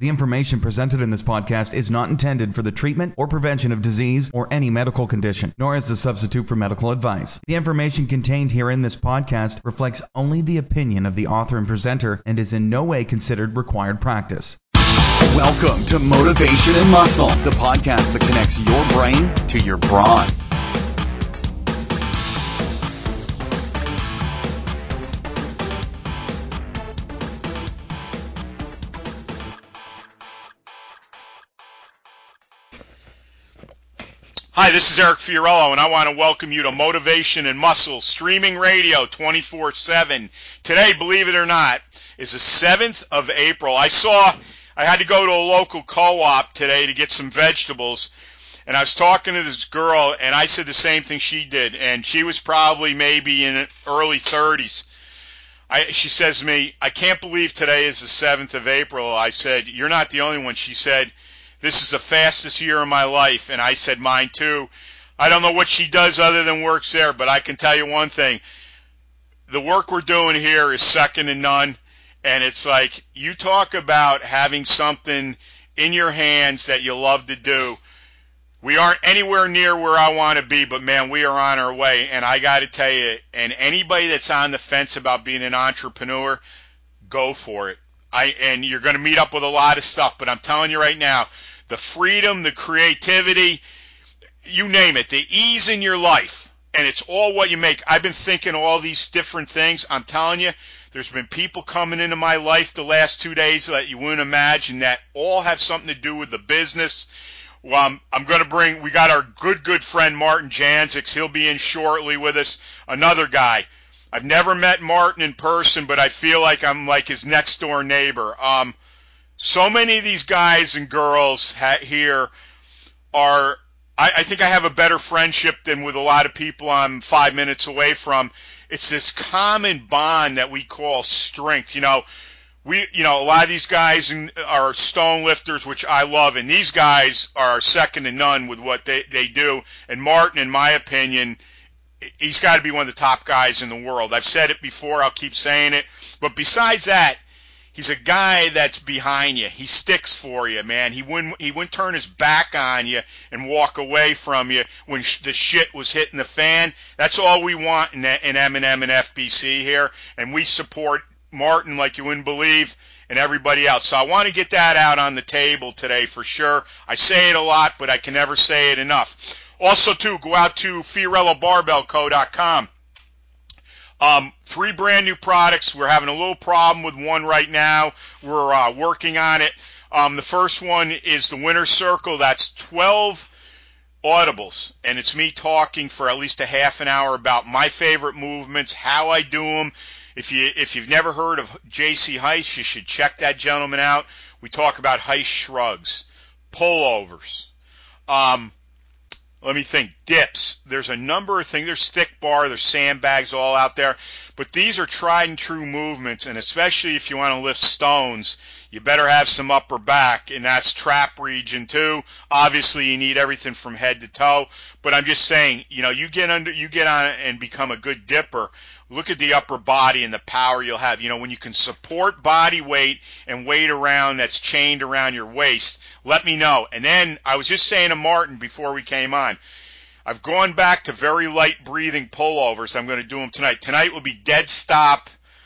The information presented in this podcast is not intended for the treatment or prevention of disease or any medical condition, nor as a substitute for medical advice. The information contained here in this podcast reflects only the opinion of the author and presenter and is in no way considered required practice. Welcome to Motivation and Muscle, the podcast that connects your brain to your brawn. Hi, this is Eric Fiorillo, and I want to welcome you to Motivation and Muscle, streaming radio 24/7. Today, believe it or not, is the 7th of April. I had to go to a local co-op today to get some vegetables, and I was talking to this girl, and I said the same thing she did, and she was probably maybe in early 30s. She says to me, I can't believe today is the 7th of April. I said, you're not the only one. She said, this is the fastest year of my life. And I said, mine too. I don't know what she does other than works there, but I can tell you one thing. The work we're doing here is second to none. And it's like, you talk about having something in your hands that you love to do. We aren't anywhere near where I want to be, but man, we are on our way. And I got to tell you, and anybody that's on the fence about being an entrepreneur, go for it. And you're going to meet up with a lot of stuff, but I'm telling you right now, the freedom, the creativity, you name it, the ease in your life, and it's all what you make. I've been thinking all these different things. I'm telling you, there's been people coming into my life the last 2 days that you wouldn't imagine that all have something to do with the business. Well, we got our good friend Martin Janzix. He'll be in shortly with us. Another guy. I've never met Martin in person, but I feel like I'm like his next door neighbor. So many of these guys and girls here are, I think I have a better friendship than with a lot of people I'm 5 minutes away from. It's this common bond that we call strength. A lot of these guys are stone lifters, which I love, and these guys are second to none with what they do. And Martin, in my opinion, he's got to be one of the top guys in the world. I've said it before, I'll keep saying it. But besides that, he's a guy that's behind you. He sticks for you, man. He wouldn't turn his back on you and walk away from you when the shit was hitting the fan. That's all we want in M&M and FBC here, and we support Martin like you wouldn't believe, and everybody else. So I want to get that out on the table today for sure. I say it a lot, but I can never say it enough. Also, too, go out to FiorilloBarbellCo.com. 3 brand new products. We're having a little problem with one right now. We're working on it. The first one is the Winner's Circle. That's 12 audibles, and it's me talking for at least a half an hour about my favorite movements, how I do them. If you've never heard of J.C. Heiss, you should check that gentleman out. We talk about Heiss shrugs, pullovers, let me think, dips. There's a number of things. There's stick bar, there's sandbags all out there. But these are tried and true movements, and especially if you want to lift stones, you better have some upper back, and that's trap region too. Obviously, you need everything from head to toe. But I'm just saying, you get on and become a good dipper. Look at the upper body and the power you'll have. When you can support body weight and weight around that's chained around your waist, let me know. And then I was just saying to Martin before we came on, I've gone back to very light breathing pullovers. I'm going to do them tonight. Tonight will be dead stop,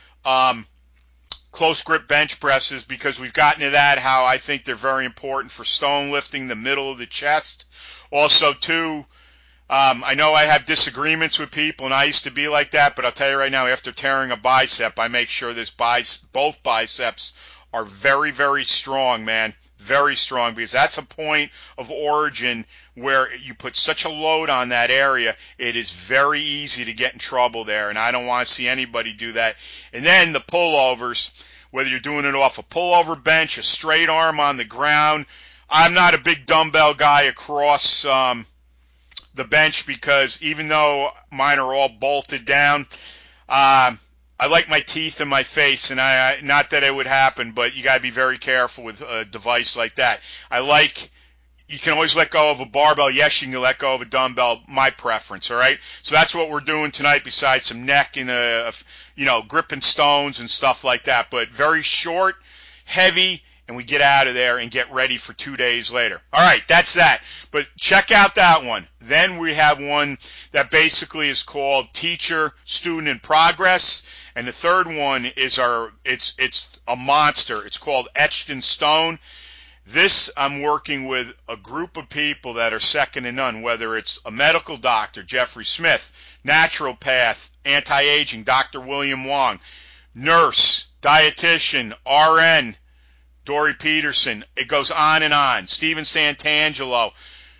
close grip bench presses, because we've gotten to that, how I think they're very important for stone lifting, the middle of the chest. Also, too, I know I have disagreements with people, and I used to be like that, but I'll tell you right now, after tearing a bicep, I make sure both biceps are very, very strong, man. Very strong, because that's a point of origin where you put such a load on that area, it is very easy to get in trouble there, and I don't want to see anybody do that. And then the pullovers, whether you're doing it off a pullover bench, a straight arm on the ground. I'm not a big dumbbell guy across the bench, because even though mine are all bolted down, I like my teeth in my face, and not that it would happen, but you got to be very careful with a device like that. You can always let go of a barbell. Yes, you can let go of a dumbbell. My preference, all right? So that's what we're doing tonight, besides some neck and gripping stones and stuff like that. But very short, heavy, and we get out of there and get ready for 2 days later. All right, that's that. But check out that one. Then we have one that basically is called Teacher Student in Progress, and the third one is it's a monster. It's called Etched in Stone. This, I'm working with a group of people that are second to none, whether it's a medical doctor, Jeffrey Smith, naturopath, anti-aging, Dr. William Wong, nurse, dietitian, RN, Dory Peterson. It goes on and on. Stephen Santangelo,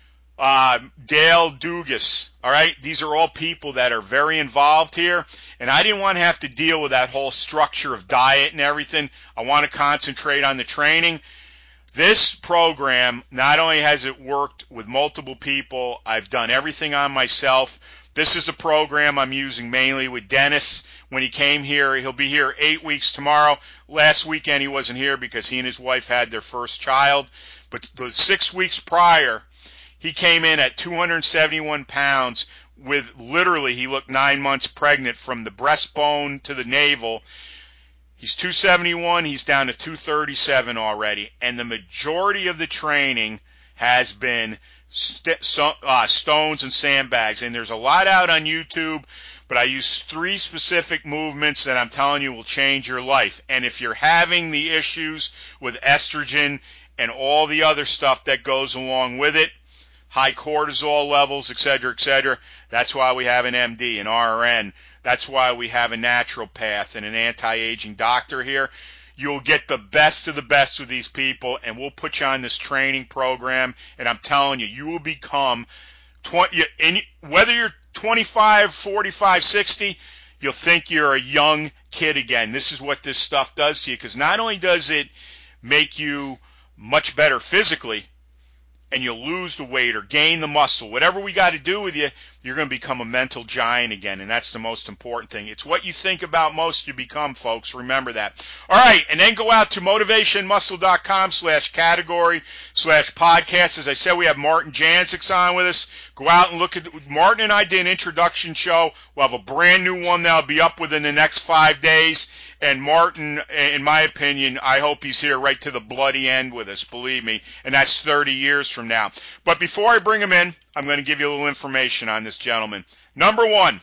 Dale Dugas. All right, these are all people that are very involved here, and I didn't want to have to deal with that whole structure of diet and everything. I want to concentrate on the training. This program, not only has it worked with multiple people, I've done everything on myself. This is a program I'm using mainly with Dennis. When he came here, he'll be here 8 weeks tomorrow. Last weekend he wasn't here because he and his wife had their first child. But the 6 weeks prior, he came in at 271 pounds with literally, he looked 9 months pregnant from the breastbone to the navel. He's 271. He's down to 237 already. And the majority of the training has been stones and sandbags. And there's a lot out on YouTube, but I use 3 specific movements that I'm telling you will change your life. And if you're having the issues with estrogen and all the other stuff that goes along with it, high cortisol levels, etc., that's why we have an MD, an RN. That's why we have a naturopath and an anti-aging doctor here. You'll get the best of the best with these people, and we'll put you on this training program, and I'm telling you, you will become 20, and whether you're 25, 45, 60, you'll think you're a young kid again. This is what this stuff does to you, because not only does it make you much better physically, and you'll lose the weight or gain the muscle, whatever we got to do with you, you're going to become a mental giant again, and that's the most important thing. It's what you think about most you become, folks. Remember that. All right, and then go out to motivationmuscle.com/category/podcast. As I said, we have Martin Janczyk's on with us. Go out and look at Martin and I did an introduction show. We'll have a brand new one that'll be up within the next 5 days. And Martin, in my opinion, I hope he's here right to the bloody end with us, believe me, and that's 30 years from now. But before I bring him in, I'm going to give you a little information on this gentleman. Number one,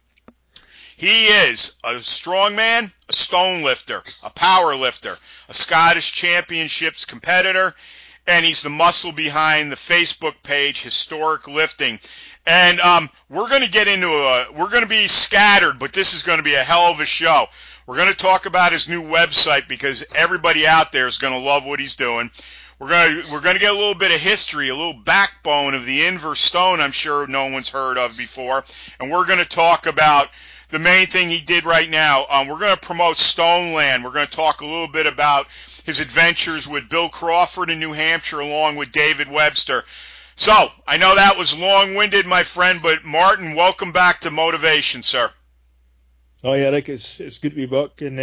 he is a strongman, a stone lifter, a power lifter, a Scottish Championships competitor, and he's the muscle behind the Facebook page, Historic Lifting. And we're going to get into we're going to be scattered, but this is going to be a hell of a show. We're going to talk about his new website because everybody out there is going to love what he's doing. We're going to get a little bit of history, a little backbone of the inverse stone I'm sure no one's heard of before. And we're going to talk about the main thing he did right now. We're going to promote Stoneland. We're going to talk a little bit about his adventures with Bill Crawford in New Hampshire along with David Webster. So, I know that was long-winded, my friend, but Martin, welcome back to Motivation, sir. Oh yeah, Rick, it's good to be back, and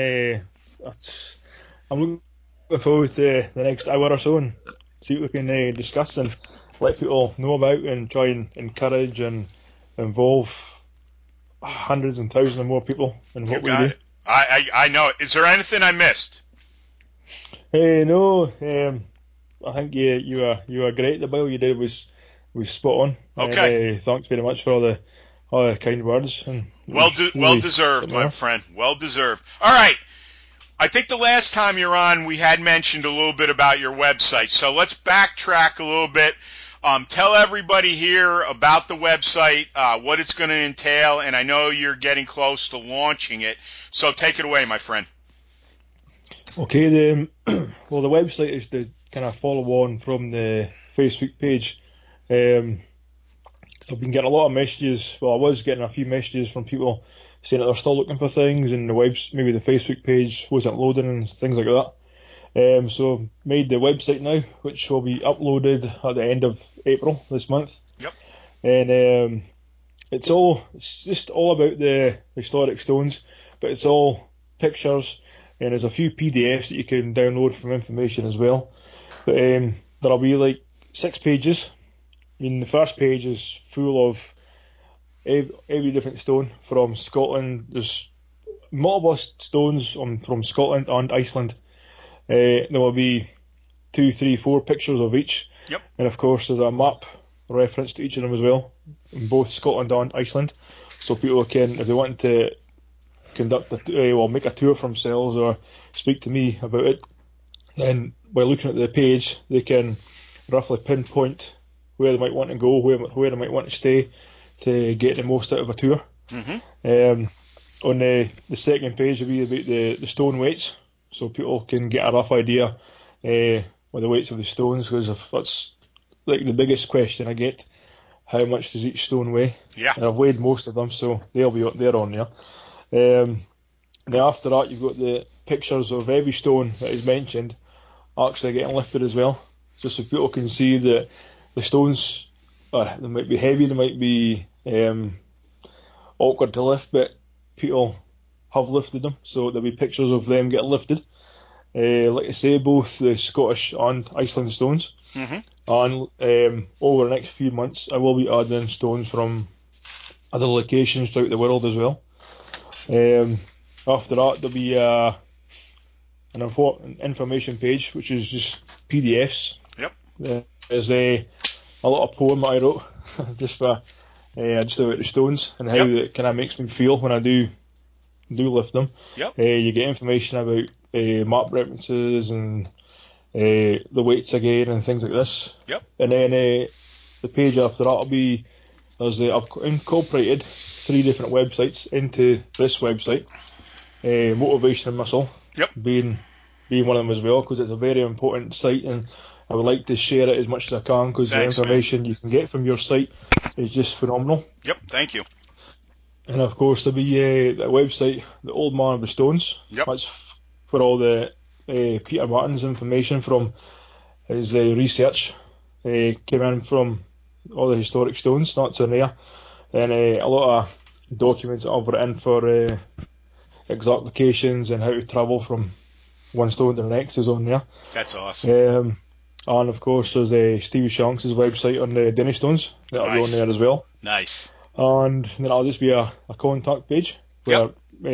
I'm looking forward to the next hour or so and see what we can discuss and let people know about and try and encourage and involve hundreds and thousands of more people in what we do. It. I know it. Is there anything I missed? No, I think you are great. The bio you did was spot on. Okay. Thanks very much for all the kind words. And well deserved, my friend. Well deserved. All right. I think the last time you're on, we had mentioned a little bit about your website. So let's backtrack a little bit. Tell everybody here about the website, what it's going to entail, and I know you're getting close to launching it. So take it away, my friend. Okay. The website is to kind of follow on from the Facebook page. I've been getting a lot of messages. Well, I was getting a few messages from people saying that they're still looking for things, and maybe the Facebook page wasn't loading and things like that. So made the website now, which will be uploaded at the end of April this month. Yep. And it's just all about the historic stones, but it's all pictures, and there's a few PDFs that you can download from information as well. But there'll be like 6 pages. I mean, the first page is full of every different stone from Scotland. There's multiple stones from Scotland and Iceland. There will be 2, 3, 4 pictures of each. Yep. And of course, there's a map reference to each of them as well, in both Scotland and Iceland, so people can, if they want to make a tour for themselves or speak to me about it, then by looking at the page, they can roughly pinpoint where they might want to go, where they might want to stay to get the most out of a tour. Mm-hmm. On the second page will be about the stone weights, so people can get a rough idea with the weights of the stones, because that's like the biggest question I get: how much does each stone weigh? Yeah. And I've weighed most of them, so they're on there. Then after that, you've got the pictures of every stone that is mentioned actually getting lifted as well, just so people can see that the stones, they might be heavy, they might be awkward to lift, but people have lifted them, so there'll be pictures of them getting lifted. Like I say, both the Scottish and Iceland stones. Mm-hmm. And over the next few months, I will be adding stones from other locations throughout the world as well. After that, there'll be an information page, which is just PDFs. Yep. There's a little poem that I wrote just about the stones and how it kind of makes me feel when I do lift them. Yep. You get information about map references and the weights again and things like this. Yep. And then the page after that will be, I've incorporated 3 different websites into this website. Motivation and Muscle. Yep. Being one of them as well, because it's a very important site, and I would like to share it as much as I can, because the information you can get from your site is just phenomenal. Yep. Thank you. And of course there'll be the website, the Old Man of the Stones. Yep. That's for all the Peter Martin's information from his research. Came in from all the historic stones, that's in there. And a lot of documents that I've written for exact locations and how to travel from one stone to the next is on there. That's awesome. And of course there's Stevie Shanks' website on the Denny Stones. That'll be on there as well. Nice. And then I'll just be a contact page where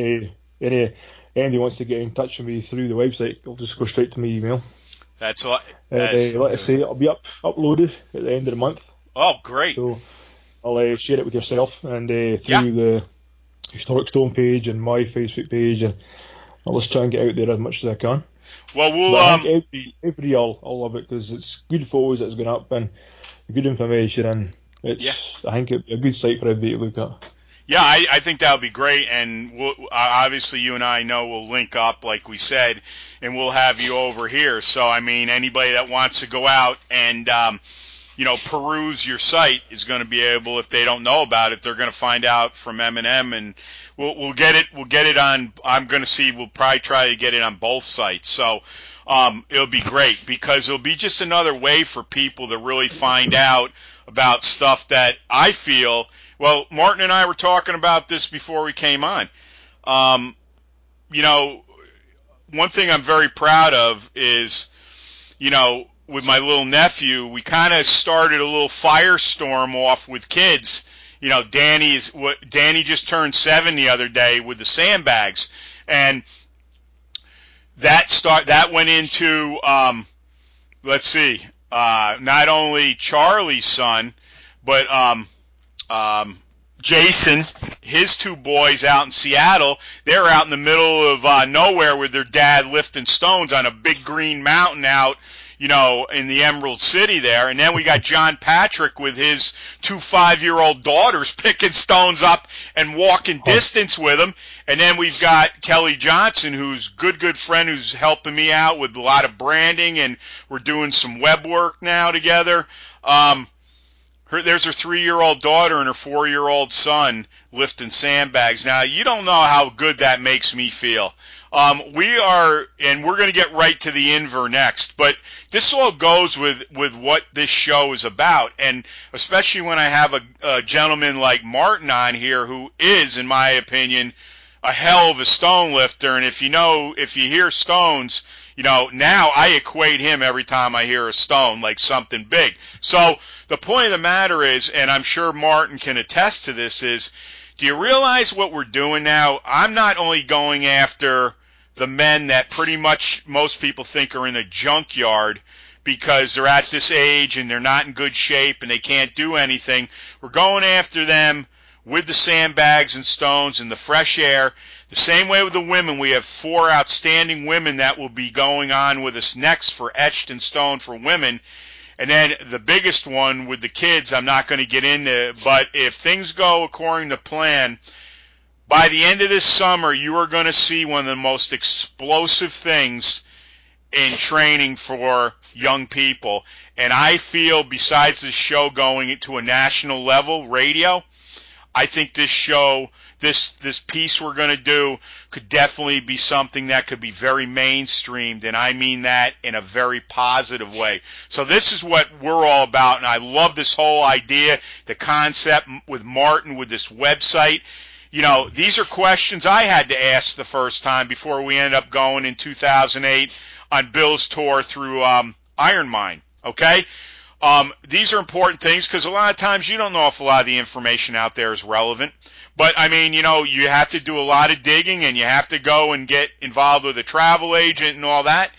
anybody wants to get in touch with me through the website, I'll just go straight to my email. That's all. Like I say, it'll be uploaded at the end of the month. Oh, great. So I'll share it with yourself and through the Historic Stone page and my Facebook page, and I'll just try and get out there as much as I can. Well, I think everybody will love it, because it's good photos that's going up and good information, and it's I think it'd be a good site for everybody to look at. Yeah, I think that would be great, and obviously you and I know we'll link up, like we said, and we'll have you over here. So, I mean, anybody that wants to go out and, peruse your site is going to be able, if they don't know about it, they're going to find out from M&M, and we'll get it on, we'll probably try to get it on both sites. So, it'll be great, because it'll be just another way for people to really find out about stuff that I feel. Well, Martin and I were talking about this before we came on. One thing I'm very proud of is, with my little nephew, we kind of started a little firestorm off with kids. Danny just turned 7 the other day with the sandbags, and that went into not only Charlie's son, but Jason, his 2 boys out in Seattle, they're out in the middle of nowhere with their dad lifting stones on a big green mountain out, in the Emerald City there. And then we got John Patrick with his 2 5-year-old daughters picking stones up and walking distance with them. And then we've got Kelly Johnson, who's good friend, who's helping me out with a lot of branding, and we're doing some web work now together. There's her 3-year-old daughter and her 4-year-old son lifting sandbags. Now, you don't know how good that makes me feel. We're going to get right to the Inver next, but this all goes with what this show is about, and especially when I have a gentleman like Martin on here, who is, in my opinion, a hell of a stone lifter. And if you hear stones, now I equate him every time I hear a stone like something big. So the point of the matter is, and I'm sure Martin can attest to this, is, do you realize what we're doing now? I'm not only going after the men that pretty much most people think are in a junkyard because they're at this age and they're not in good shape and they can't do anything. We're going after them with the sandbags and stones and the fresh air. The same way with the women. We have 4 outstanding women that will be going on with us next for Etched in Stone for women. And then the biggest one with the kids, I'm not going to get into, but if things go according to plan, by the end of this summer, you are going to see one of the most explosive things in training for young people. And I feel, besides this show going to a national level, radio, I think this show, this piece we're going to do could definitely be something that could be very mainstreamed, and I mean that in a very positive way. So this is what we're all about, and I love this whole idea, the concept with Martin, with this website. You know, these are questions I had to ask the first time before we ended up going in 2008 on Bill's tour through Iron Mine, okay? These are important things because a lot of times you don't know if a lot of the information out there is relevant. But, I mean, you know, you have to do a lot of digging and you have to go and get involved with a travel agent and all that.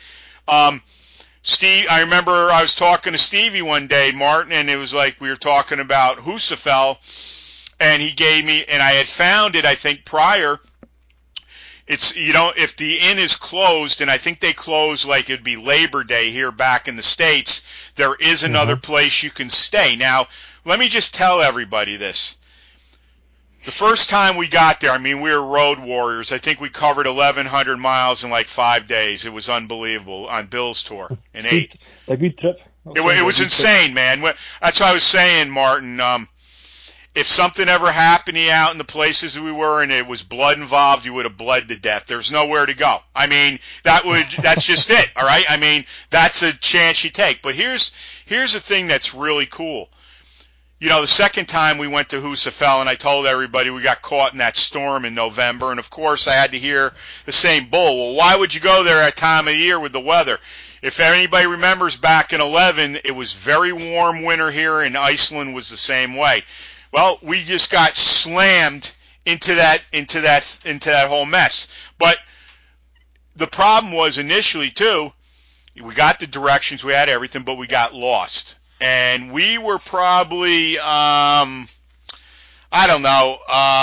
Steve, I remember I was talking to Stevie one day, Martin, and it was like we were talking about Husafell, and he gave me, and I had found it, I think, prior. It's, you know, if the inn is closed, and I think they close like it'd be Labor Day here back in the States, there is another place you can stay. Now, let me just tell everybody this. The first time we got there, I mean, we were road warriors. I think we covered 1,100 miles in like 5 days. It was unbelievable on Bill's tour in 8. It's a good trip. It was insane, man. That's what I was saying, Martin. If something ever happened to you out in the places we were and it was blood involved, you would have bled to death. There's nowhere to go. I mean, that's just it, all right? I mean, that's a chance you take. But here's the thing that's really cool. You know, the second time we went to Husafell, and I told everybody we got caught in that storm in November, and of course I had to hear the same bull. Well, why would you go there at time of year with the weather? If anybody remembers back in 11, it was very warm winter here, and Iceland was the same way. Well, we just got slammed into that whole mess. But the problem was initially too, we got the directions, we had everything, but we got lost. And we were probably, I don't know,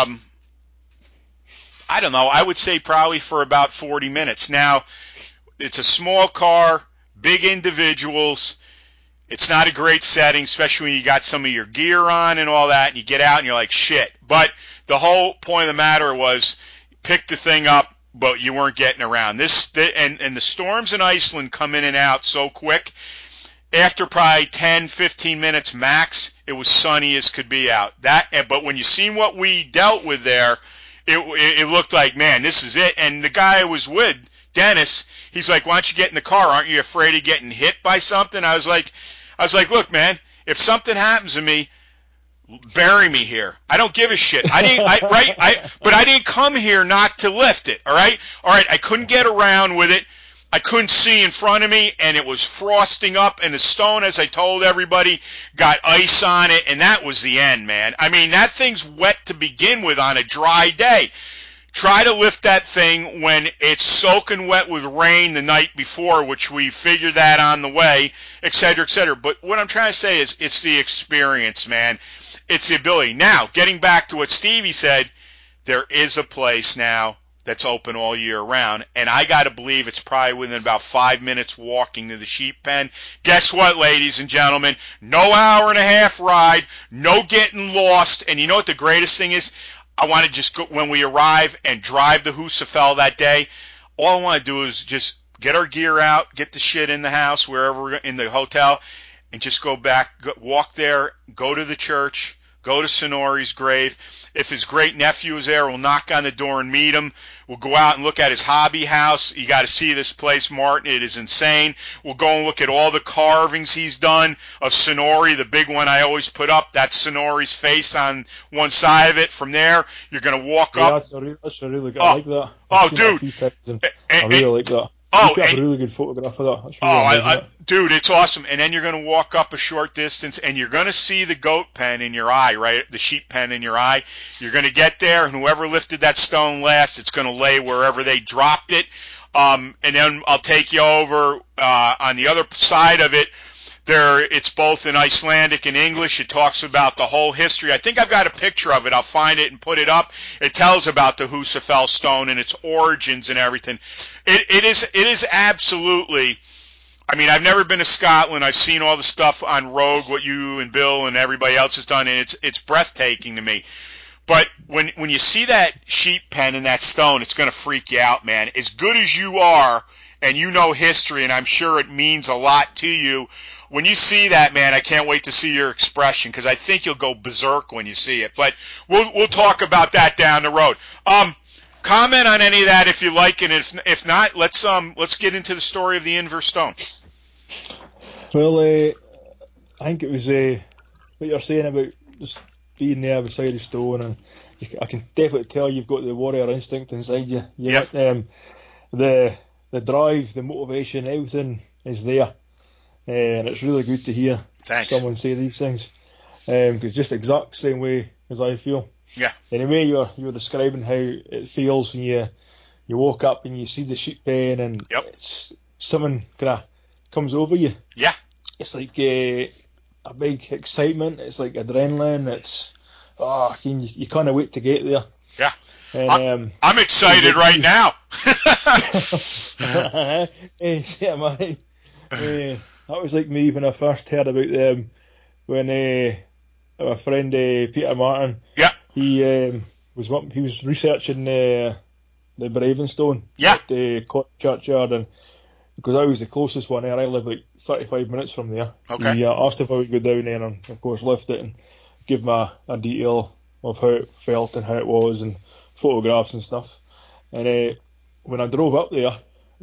I would say probably for about 40 minutes. Now, it's a small car, big individuals. It's not a great setting, especially when you got some of your gear on and all that, and you get out and you're like, shit. But the whole point of the matter was, pick the thing up, but you weren't getting around. And the storms in Iceland come in and out so quick. After probably 10, 15 minutes max, it was sunny as could be out. But when you seen what we dealt with there, it looked like, man, this is it. And the guy I was with, Dennis, he's like, why don't you get in the car? Aren't you afraid of getting hit by something? I was like, look, man, if something happens to me, bury me here. I don't give a shit. But I didn't come here not to lift it. All right. I couldn't get around with it. I couldn't see in front of me, and it was frosting up, and the stone, as I told everybody, got ice on it, and that was the end, man. I mean, that thing's wet to begin with on a dry day. Try to lift that thing when it's soaking wet with rain the night before, which we figured that on the way, et cetera, et cetera. But what I'm trying to say is it's the experience, man. It's the ability. Now, getting back to what Stevie said, there is a place now that's open all year round, and I got to believe it's probably within about 5 minutes walking to the sheep pen. Guess what, ladies and gentlemen? No hour-and-a-half ride, no getting lost, and you know what the greatest thing is? I want to just go, when we arrive and drive to Husafell that day, all I want to do is just get our gear out, get the shit in the house, wherever we're in the hotel, and just go back, walk there, go to the church, go to Sonori's grave. If his great nephew is there, we'll knock on the door and meet him. We'll go out and look at his hobby house. You got to see this place, Martin. It is insane. We'll go and look at all the carvings he's done of Sonori, the big one I always put up. That's Sonori's face on one side of it. From there, you're going to walk up. That's a really good. I like that. I really like that. You got a really good photograph of that. That's really amazing. Dude, it's awesome. And then you're going to walk up a short distance, and you're going to see the goat pen in your eye, right? The sheep pen in your eye. You're going to get there, and whoever lifted that stone last, it's going to lay wherever they dropped it. And then I'll take you over on the other side of it It's both in Icelandic and English. It talks about the whole history. I think I've got a picture of it. I'll find it and put it up. It tells about the Husafell stone and its origins and everything. It is absolutely. I mean, I've never been to Scotland. I've seen all the stuff on Rogue, what you and Bill and everybody else has done, and it's breathtaking to me. But when you see that sheep pen and that stone, it's going to freak you out, man. As good as you are, and you know history, and I'm sure it means a lot to you, when you see that, man, I can't wait to see your expression, because I think you'll go berserk when you see it. But we'll talk about that down the road. Comment on any of that if you like, and if not, let's get into the story of the inverse stone. Well, I think it was what you're saying about just being there beside the stone, and I can definitely tell you've got the warrior instinct inside you. Yep. The drive, the motivation, everything is there, and it's really good to hear someone say these things, because just the exact same way as I feel. Yeah. Anyway, you're describing how it feels when you woke up and you see the sheep pen, and it's something kind of comes over you. Yeah. It's like a big excitement. It's like adrenaline. It's you can't wait to get there. Yeah. And, I'm excited right now. Yeah, man. That was like me when I first heard about them. When my friend Peter Martin. Yeah. He was researching the Bravenstone at the churchyard, and because I was the closest one there, I live like 35 minutes from there. Okay. He asked if I would go down there and of course lift it and give him a detail of how it felt and how it was, and photographs and stuff. And when I drove up there,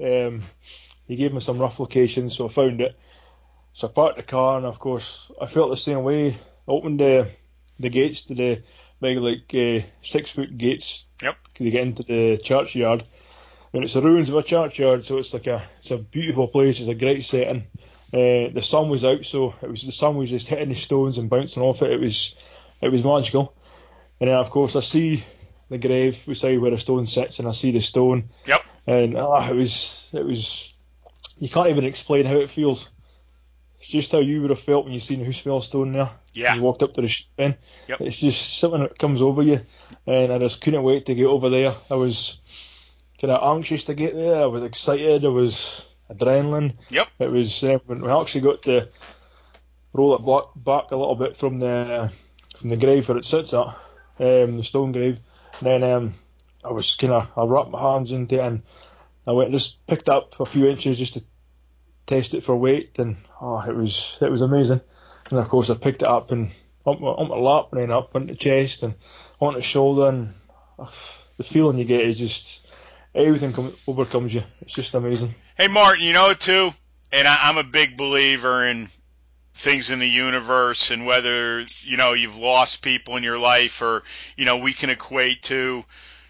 he gave me some rough locations, so I found it. So I parked the car, and of course I felt the same way. I opened the gates to the big 6-foot gates to get into the churchyard, and it's the ruins of a churchyard, so it's a beautiful place. It's a great setting. The sun was out, so the sun was just hitting the stones and bouncing off it. It was magical. And then of course I see the grave beside where the stone sits, and I see the stone. Yep. And it was you can't even explain how it feels. It's just how you would have felt when you seen the Husafell stone there. Yeah. You walked up to the sheep pen. Yep. It's just something that comes over you, and I just couldn't wait to get over there. I was kind of anxious to get there. I was excited. There was adrenaline. Yep. It was when we actually got to roll it back a little bit from the grave where it sits at, the stone grave. And then I wrapped my hands into it, and I went and just picked up a few inches just to test it for weight, and it was amazing. And of course I picked it up and on my lap, and then up on the chest and on the shoulder, and the feeling you get is just everything overcomes you. It's just amazing. Hey Martin, you know too, and I'm a big believer in things in the universe, and whether you've lost people in your life, or we can equate to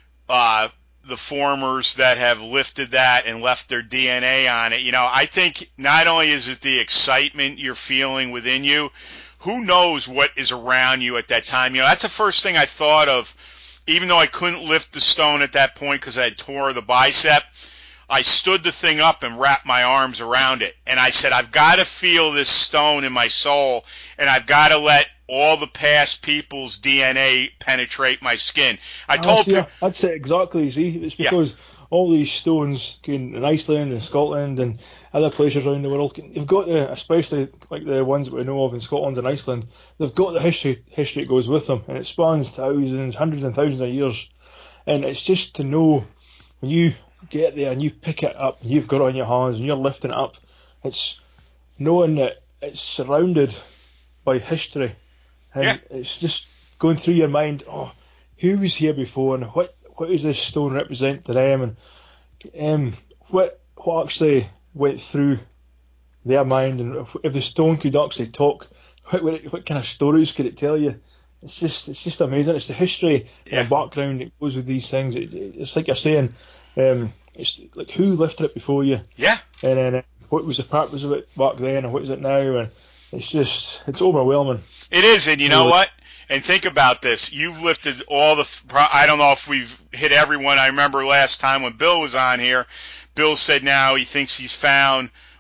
the formers that have lifted that and left their DNA on it. I think not only is it the excitement you're feeling within you, who knows what is around you at that time. That's the first thing I thought of, even though I couldn't lift the stone at that point because I had tore the bicep. I stood the thing up and wrapped my arms around it, and I said, I've got to feel this stone in my soul, and I've got to let all the past people's DNA penetrate my skin. I'd say exactly. See, it's because all these stones in Iceland and Scotland and other places around the world, you've got especially like the ones that we know of in Scotland and Iceland, they've got the history that goes with them, and it spans thousands, hundreds and thousands of years. And it's just to know when you get there and you pick it up and you've got it on your hands and you're lifting it up, it's knowing that it's surrounded by history, and it's just going through your mind, who was here before, and what does this stone represent to them, and what actually went through their mind, and if the stone could actually talk, what kind of stories could it tell you? It's just amazing. It's the history and the background that goes with these things. It's like you're saying, it's like who lifted it before you, and then what was the purpose of it back then, and what is it now, and it's overwhelming. It is, and you know what? And think about this. You've lifted all I don't know if we've hit everyone. I remember last time when Bill was on here, Bill said now he thinks he's found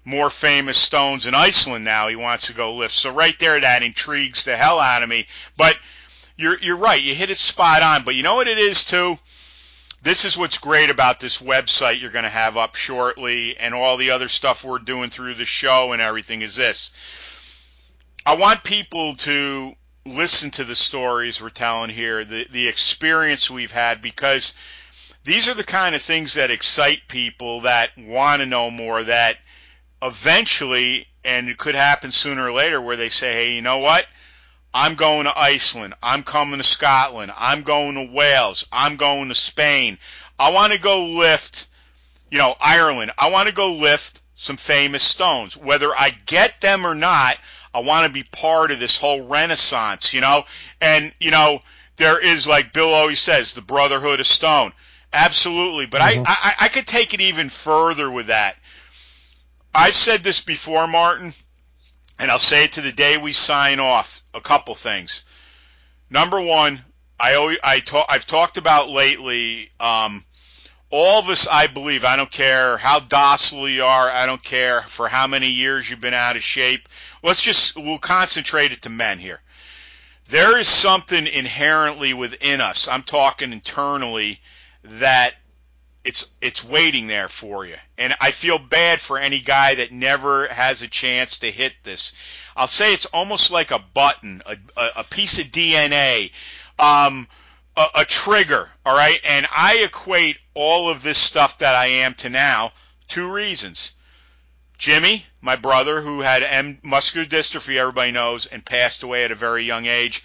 more famous stones in Iceland now. He wants to go lift. So right there, that intrigues the hell out of me. But you're right. You hit it spot on. But you know what it is, too? This is what's great about this website you're going to have up shortly and all the other stuff we're doing through the show and everything is this. I want people to listen to the stories we're telling here, the experience we've had, because these are the kind of things that excite people that want to know more, that eventually, and it could happen sooner or later, where they say, hey, you know what? I'm going to Iceland. I'm coming to Scotland. I'm going to Wales. I'm going to Spain. I want to go lift, Ireland. I want to go lift some famous stones. Whether I get them or not, I want to be part of this whole renaissance, And, there is, like Bill always says, the Brotherhood of Stone. Absolutely. But I could take it even further with that. I've said this before, Martin, and I'll say it to the day we sign off. A couple things. Number one, I've talked about lately, all of us, I believe, I don't care how docile you are, I don't care for how many years you've been out of shape. We'll concentrate it to men here. There is something inherently within us, I'm talking internally, that it's waiting there for you. And I feel bad for any guy that never has a chance to hit this. I'll say it's almost like a button, a piece of DNA, a trigger, all right? And I equate all of this stuff that I am to now, two reasons. Jimmy, my brother, who had muscular dystrophy, everybody knows, and passed away at a very young age.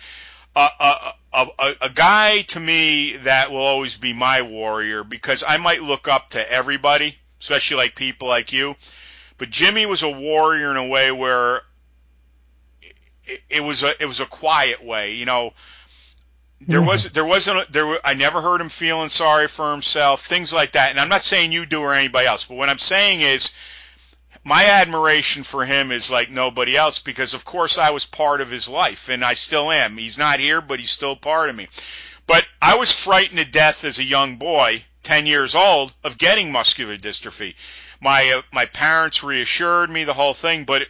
A guy to me that will always be my warrior, because I might look up to everybody, especially like people like you. But Jimmy was a warrior in a way where it was a quiet way, I never heard him feeling sorry for himself, things like that. And I'm not saying you do or anybody else, but what I'm saying is my admiration for him is like nobody else, because of course I was part of his life, and I still am. He's not here, but he's still part of me. But I was frightened to death as a young boy, 10 years old, of getting muscular dystrophy. My parents reassured me, the whole thing, but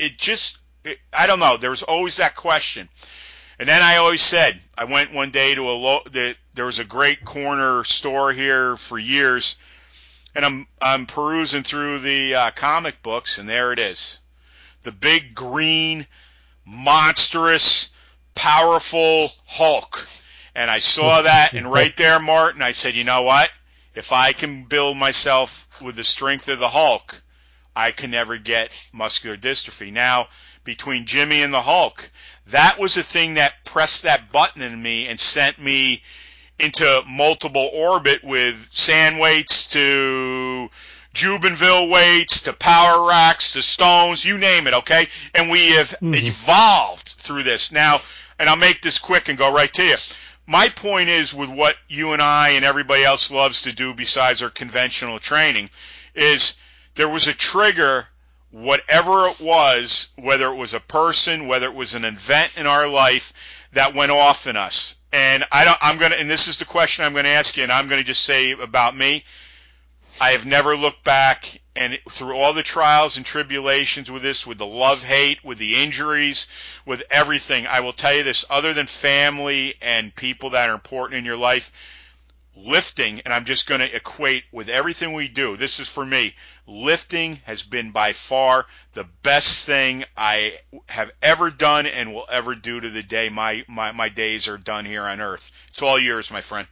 I don't know, there was always that question. And then I always said, I went one day to there was a great corner store here for years, and I'm perusing through the comic books, and there it is. The big green, monstrous, powerful Hulk. And I saw that, and right there, Martin, I said, you know what? If I can build myself with the strength of the Hulk, I can never get muscular dystrophy. Now, between Jimmy and the Hulk, that was the thing that pressed that button in me and sent me into multiple orbit, with sand weights to Jubenville weights to power racks to stones, you name it, okay? And we have evolved through this. Now, and I'll make this quick and go right to you. My point is, with what you and I and everybody else loves to do besides our conventional training, is there was a trigger, whatever it was, whether it was a person, whether it was an event in our life, that went off in us. And and this is the question I'm going to ask you, and I'm going to just say about me, I have never looked back, and through all the trials and tribulations with this, with the love-hate, with the injuries, with everything, I will tell you this, other than family and people that are important in your life, lifting, and I'm just going to equate with everything we do, this is for me, lifting has been by far the best thing I have ever done and will ever do to the day my days are done here on earth. It's all yours, my friend.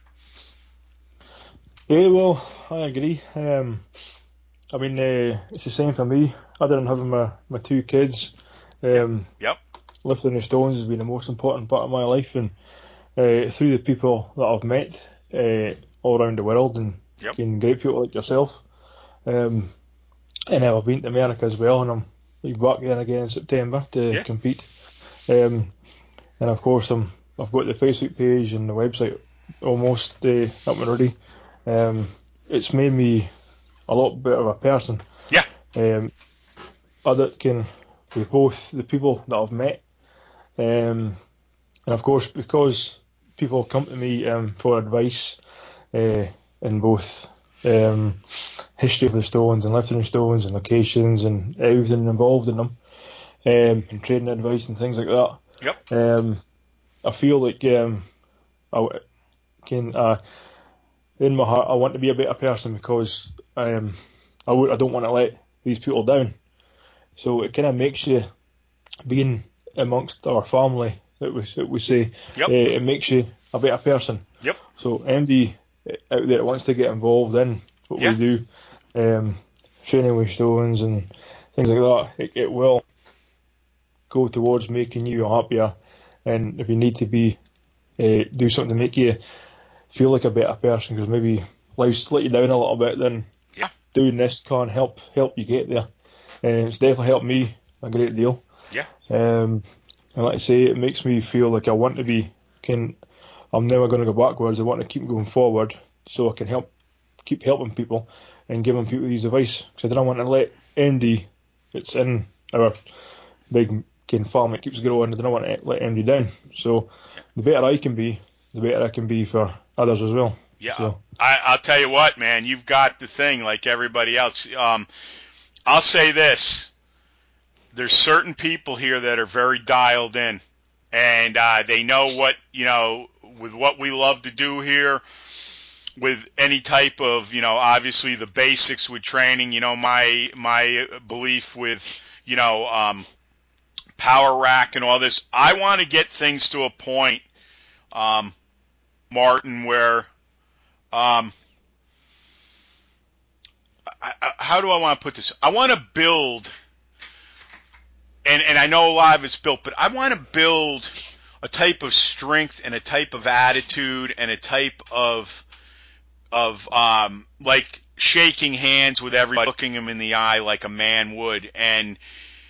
Yeah, well, I agree. It's the same for me. Other than having my two kids, Yep. lifting the stones has been the most important part of my life, and through the people that I've met all around the world, and great people like yourself. And I've been to America as well, and I'm back there again in September to compete. And of course, I've got the Facebook page and the website almost up and ready. It's made me a lot better of a person. Yeah. With both the people that I've met, and of course, because people come to me for advice in both history of the stones and lifting the stones and locations and everything involved in them, and training advice and things like that. Yep. I feel like in my heart I want to be a better person because I don't want to let these people down. So it kind of makes you, being amongst our family, that we say, Yep. It makes you a better person. Yep. So MD out there wants to get involved in what we do, training with stones and things like that, it will go towards making you happier. And if you need to do something to make you feel like a better person, because maybe life's let you down a little bit, then doing this can help you get there. And it's definitely helped me a great deal. Yeah. And like I say, it makes me feel like I want to be. I'm never going to go backwards. I want to keep going forward, so I can keep helping people and giving people these advice. Because I don't want to let MD, it's in our big farm, it keeps growing. I don't want to let MD down. So the better I can be, the better I can be for others as well. Yeah. So. I'll tell you what, man, you've got the thing like everybody else. I'll say this. There's certain people here that are very dialed in, and they know with what we love to do here, with any type of, obviously the basics with training, my belief with, power rack and all this. I want to get things to a point, Martin, where, how do I want to put this? I want to build, and I know a lot of it's built, but I want to build a type of strength and a type of attitude and a type of like shaking hands with everybody, looking them in the eye like a man would, and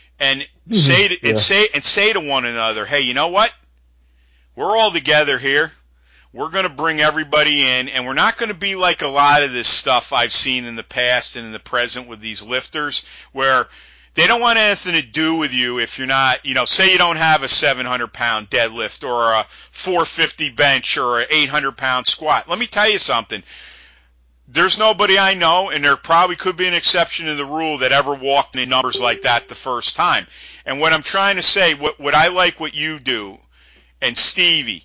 say to one another, hey, you know what? We're all together here. We're going to bring everybody in, and we're not going to be like a lot of this stuff I've seen in the past and in the present with these lifters, where they don't want anything to do with you if you're not, say you don't have a 700-pound deadlift or a 450 bench or an 800-pound squat. Let me tell you something. There's nobody I know, and there probably could be an exception to the rule, that ever walked in numbers like that the first time. And what I'm trying to say, what I like what you do, and Stevie,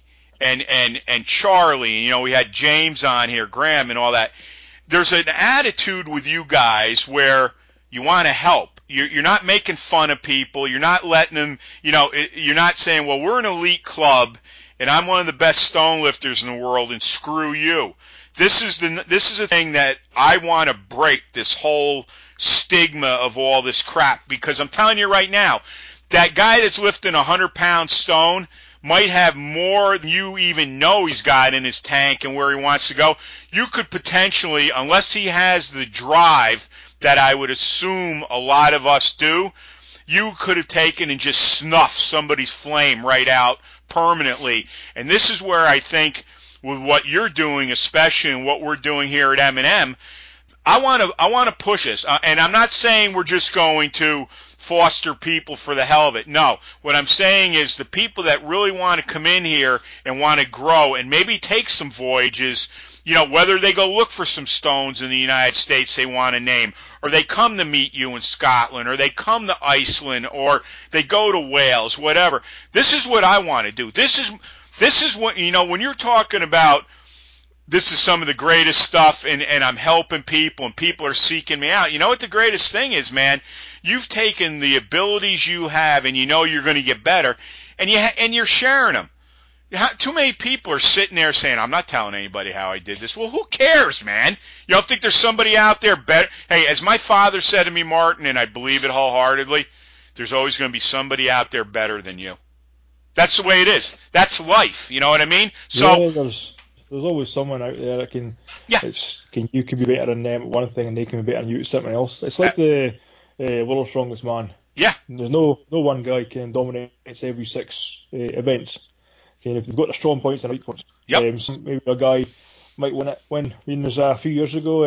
and Charlie, and we had James on here, Graham, and all that. There's an attitude with you guys where you want to help. You're not making fun of people. You're not letting them. You're not saying, well, we're an elite club, and I'm one of the best stone lifters in the world, and screw you. This is a thing that I want to break, this whole stigma of all this crap, because I'm telling you right now, that guy that's lifting 100-pound stone might have more than you even know he's got in his tank and where he wants to go. You could potentially, unless he has the drive that I would assume a lot of us do, you could have taken and just snuffed somebody's flame right out permanently. And this is where I think, with what you're doing, especially and what we're doing here at M&M, I want to push us. And I'm not saying we're just going to foster people for the hell of it. No. What I'm saying is the people that really want to come in here and want to grow and maybe take some voyages, whether they go look for some stones in the United States they want to name, or they come to meet you in Scotland, or they come to Iceland, or they go to Wales, whatever. This is what I want to do. This is what, when you're talking about, this is some of the greatest stuff, and I'm helping people, and people are seeking me out. You know what the greatest thing is, man? You've taken the abilities you have, and you're going to get better, and you're sharing them. Too many people are sitting there saying, I'm not telling anybody how I did this. Well, who cares, man? You don't think there's somebody out there better? Hey, as my father said to me, Martin, and I believe it wholeheartedly, there's always going to be somebody out there better than you. That's the way it is. That's life. You know what I mean? So there's always someone out there that can. Yeah. You could be better than them at one thing, and they can be better than you at something else. It's like the world's strongest man. Yeah. There's no one guy can dominate every 6 events. Okay, if they've got the strong points and weak points. Yep. Maybe a guy might win it. When there's a few years ago,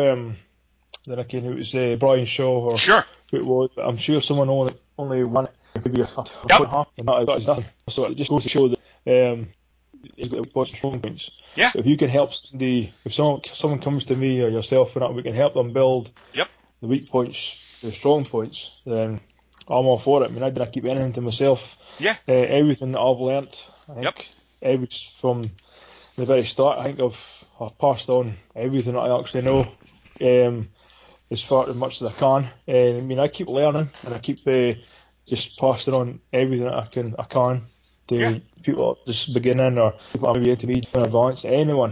then it was Brian Shaw or sure. It was. I'm sure someone only won it, maybe a foot and a half, and that is nothing. So it just goes to show that he's got points and strong points. Yeah. If you can help if someone comes to me or yourself and we can help them build Yep. the weak points, the strong points, then I'm all for it. I mean, I didn't keep anything to myself. Yeah. Everything that I've learnt, I think, from the very start, I think I've passed on everything that I actually know, as far as much as I can. I mean, I keep learning and I keep just passing on everything that I can to people just beginning or people maybe intermediate and advanced. Anyone,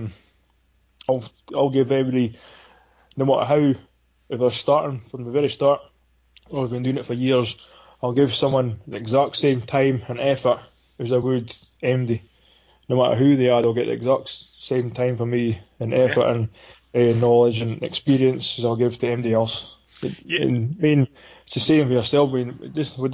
I'll give everybody, no matter how, if they're starting from the very start or have been doing it for years, I'll give someone the exact same time and effort as I would MD. No matter who they are, they'll get the exact same time for me and effort and knowledge and experience as I'll give to anybody else. I mean, it's the same for yourself. I mean,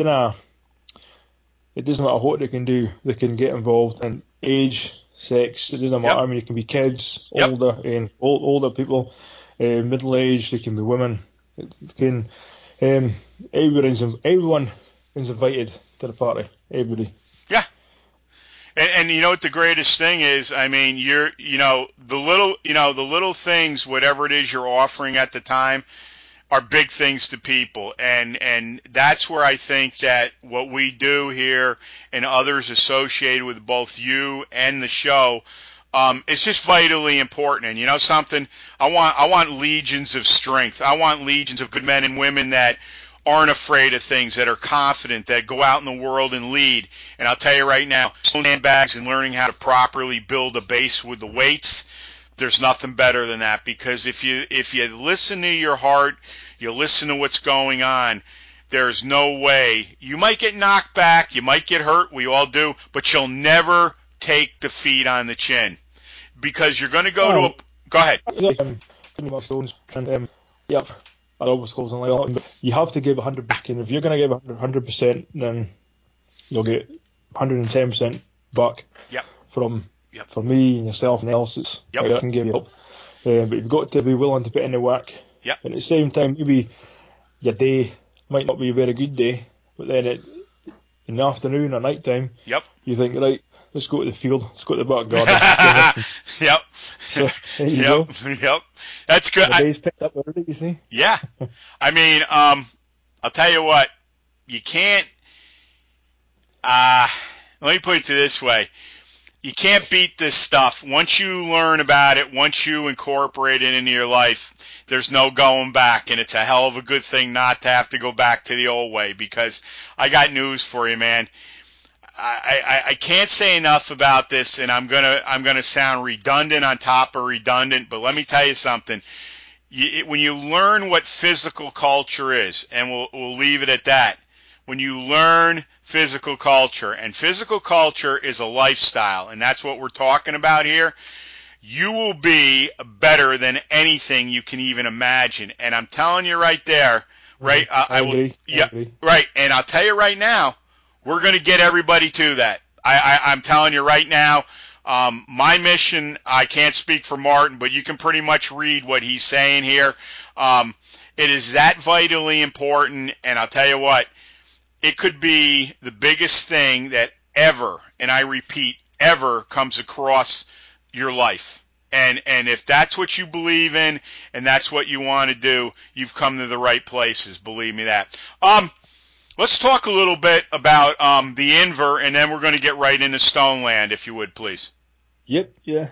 it doesn't matter what they can do. They can get involved in age, sex. It doesn't matter. I mean, it can be kids, older and older people, middle aged. It can be women. It can. Everyone is invited to the party. Everybody. Yeah. And you know what the greatest thing is? I mean, the little things, whatever it is you're offering at the time, are big things to people. And that's where I think that what we do here and others associated with both you and the show, it's just vitally important. And you know something? I want legions of strength. I want legions of good men and women that aren't afraid of things, that are confident, that go out in the world and lead. And I'll tell you right now, sandbags and learning how to properly build a base with the weights, there's nothing better than that. Because if you listen to your heart, you listen to what's going on, there's no way. You might get knocked back, you might get hurt, we all do, but you'll never take defeat on the chin. Because you're going to go go ahead. I always close on like, but you have to give 100%. If you're going to give 100%, then you'll get 110% back from me and yourself and else. I can give you help. But you've got to be willing to put in the work. And at the same time, maybe your day might not be a very good day, but then in the afternoon or night time, you think, right, let's go to the field, let's go to the back garden. So there you go. That's good. The day's picked up already, you see? Yeah. I mean, I'll tell you what, you can't, let me put it this way. You can't beat this stuff. Once you learn about it, once you incorporate it into your life, there's no going back, and it's a hell of a good thing not to have to go back to the old way, because I got news for you, man. I can't say enough about this, and I'm gonna sound redundant on top of redundant, but let me tell you something. When you learn what physical culture is, and we'll leave it at that. When you learn physical culture, and physical culture is a lifestyle, and that's what we're talking about here, you will be better than anything you can even imagine. And I'm telling you right there, right? I agree. Right. And I'll tell you right now, we're going to get everybody to that. I'm telling you right now, my mission, I can't speak for Martin, but you can pretty much read what he's saying here. It is that vitally important, and I'll tell you what, it could be the biggest thing that ever, and I repeat, ever comes across your life. And if that's what you believe in and that's what you want to do, you've come to the right places, believe me that. Let's talk a little bit about the Inver, and then we're going to get right into Stoneland, if you would, please. Yep, yeah.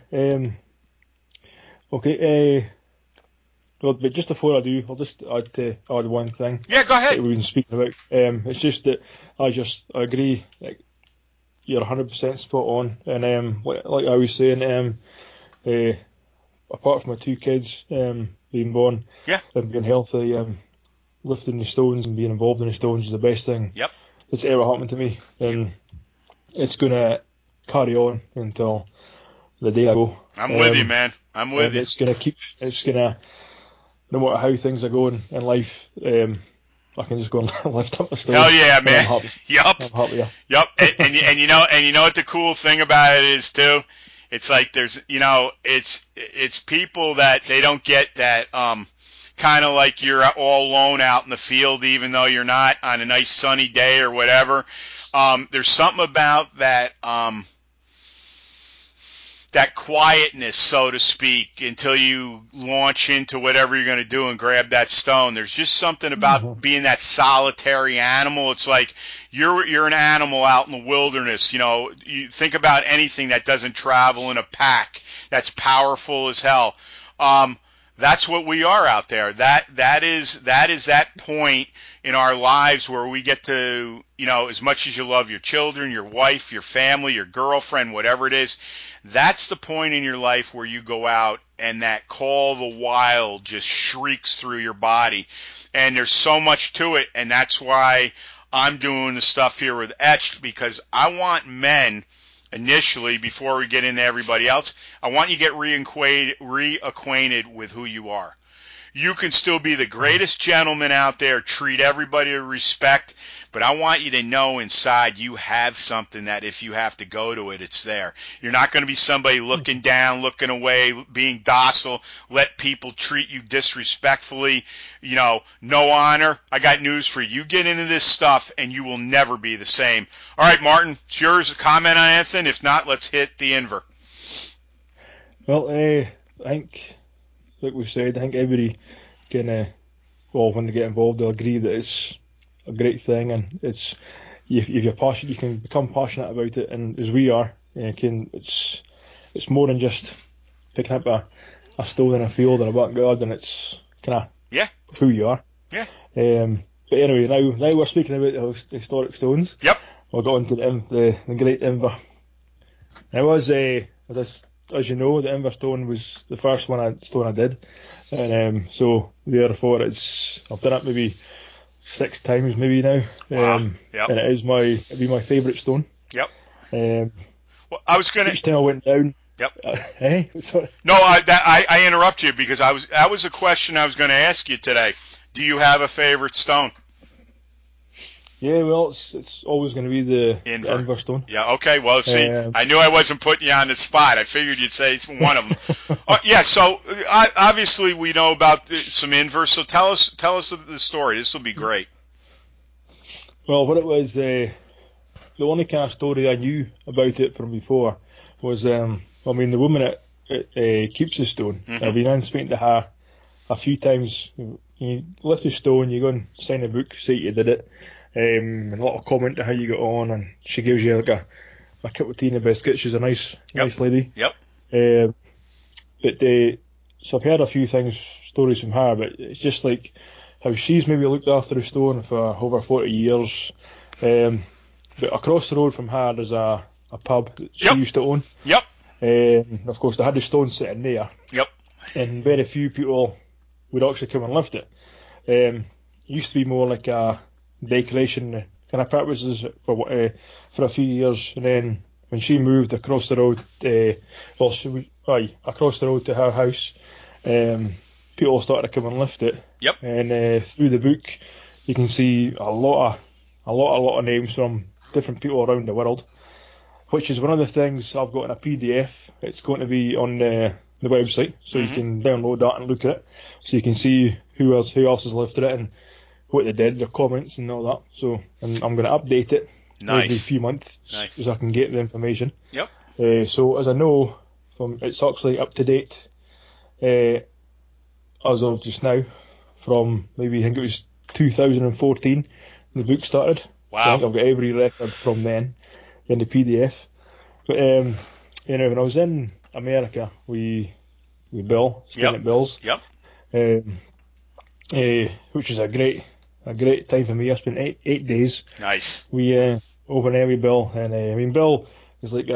Okay, well, but just before I do, I'll just add one thing. Yeah, go ahead. That we've been speaking about. It's just that I agree. Like, you're 100% spot on, and like I was saying, apart from my two kids being born and being healthy, lifting the stones and being involved in the stones is the best thing that's ever happened to me, and it's going to carry on until the day I go. I'm with you, man. I'm with you. It's going to, no matter how things are going in life, I can just go and lift up a stone. Hell yeah, man. I'm happy. Yep. I'm happy, yeah. Yep. And you know what the cool thing about it is too? It's like there's, it's people that they don't get that, kind of like you're all alone out in the field, even though you're not, on a nice sunny day or whatever. There's something about that, that quietness, so to speak, until you launch into whatever you're going to do and grab that stone. There's just something about being that solitary animal. It's like you're an animal out in the wilderness. You know, you think about anything that doesn't travel in a pack that's powerful as hell. That's what we are out there. That is that point in our lives where we get to, you know, as much as you love your children, your wife, your family, your girlfriend, whatever it is, that's the point in your life where you go out and that call of the wild just shrieks through your body. And there's so much to it, and that's why I'm doing the stuff here with Etched, because I want men, initially, before we get into everybody else, I want you to get reacquainted with who you are. You can still be the greatest gentleman out there, treat everybody with respect, but I want you to know inside you have something that if you have to go to it, it's there. You're not going to be somebody looking down, looking away, being docile, let people treat you disrespectfully, you know, no honor. I got news for you. You get into this stuff and you will never be the same. All right, Martin, it's yours. A comment on anything? If not, let's hit the Inver. Well, I think, like we said, I think everybody can, when they get involved, they'll agree that it's a great thing, and it's if you're passionate, you can become passionate about it, and as we are, it's more than just picking up a stone in a field or a back garden. It's kind of who you are. Yeah. But anyway, now we're speaking about the historic stones. Yep. We'll go into the great Inver. It was as you know, the Inver stone was the first stone I did, and so therefore I've done it maybe 6 times maybe now. Wow. Yep. And it'd be my favourite stone. Yep. Well, I was gonna. Each time I went down. Yep. Sorry. No, I interrupt you because that was a question I was going to ask you today. Do you have a favorite stone? Yeah, well, it's always going to be the Inver stone. Yeah, okay. Well, see, I knew I wasn't putting you on the spot. I figured you'd say it's one of them. So obviously we know about some Inver, so tell us the story. This will be great. Well, what it was, the only kind of story I knew about it from before was, the woman that keeps the stone. Mm-hmm. I've been in speaking to her a few times. You lift the stone, you go and sign a book, say you did it. And a lot of comment to how you get on, and she gives you like a cup of tea and a biscuit. She's a nice lady. Yep. So I've heard a few stories from her, but it's just like how she's maybe looked after the stone for over 40 years. But across the road from her, there's a pub that she used to own. Yep. Of course, they had the stone sitting there. Yep. And very few people would actually come and lift it. It used to be more like a decoration kind of purposes for a few years, and then when she moved across the road, across the road to her house, people started to come and lift it. Yep. And through the book, you can see a lot of names from different people around the world, which is one of the things I've got in a PDF. It's going to be on the website, so you can download that and look at it, so you can see who else has lifted it and what they did, their comments and all that. So I'm going to update it every few months, so I can get the information. Yep. So as I know, it's actually up to date as of just now, from maybe I think it was 2014 the book started. Wow. So I think I've got every record from then in the PDF. But when I was in America, we Bill, staying at Bill's. Yep. Which is a great time for me. I spent 8 days. Nice. We over there with Bill, and Bill is like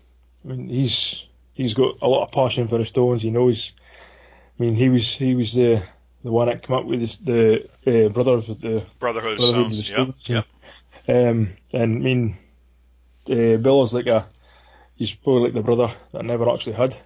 he's got a lot of passion for the stones. He knows. He was the one that came up with the Brotherhood of the Stones. Yep. Bill is he's probably like the brother that I never actually had.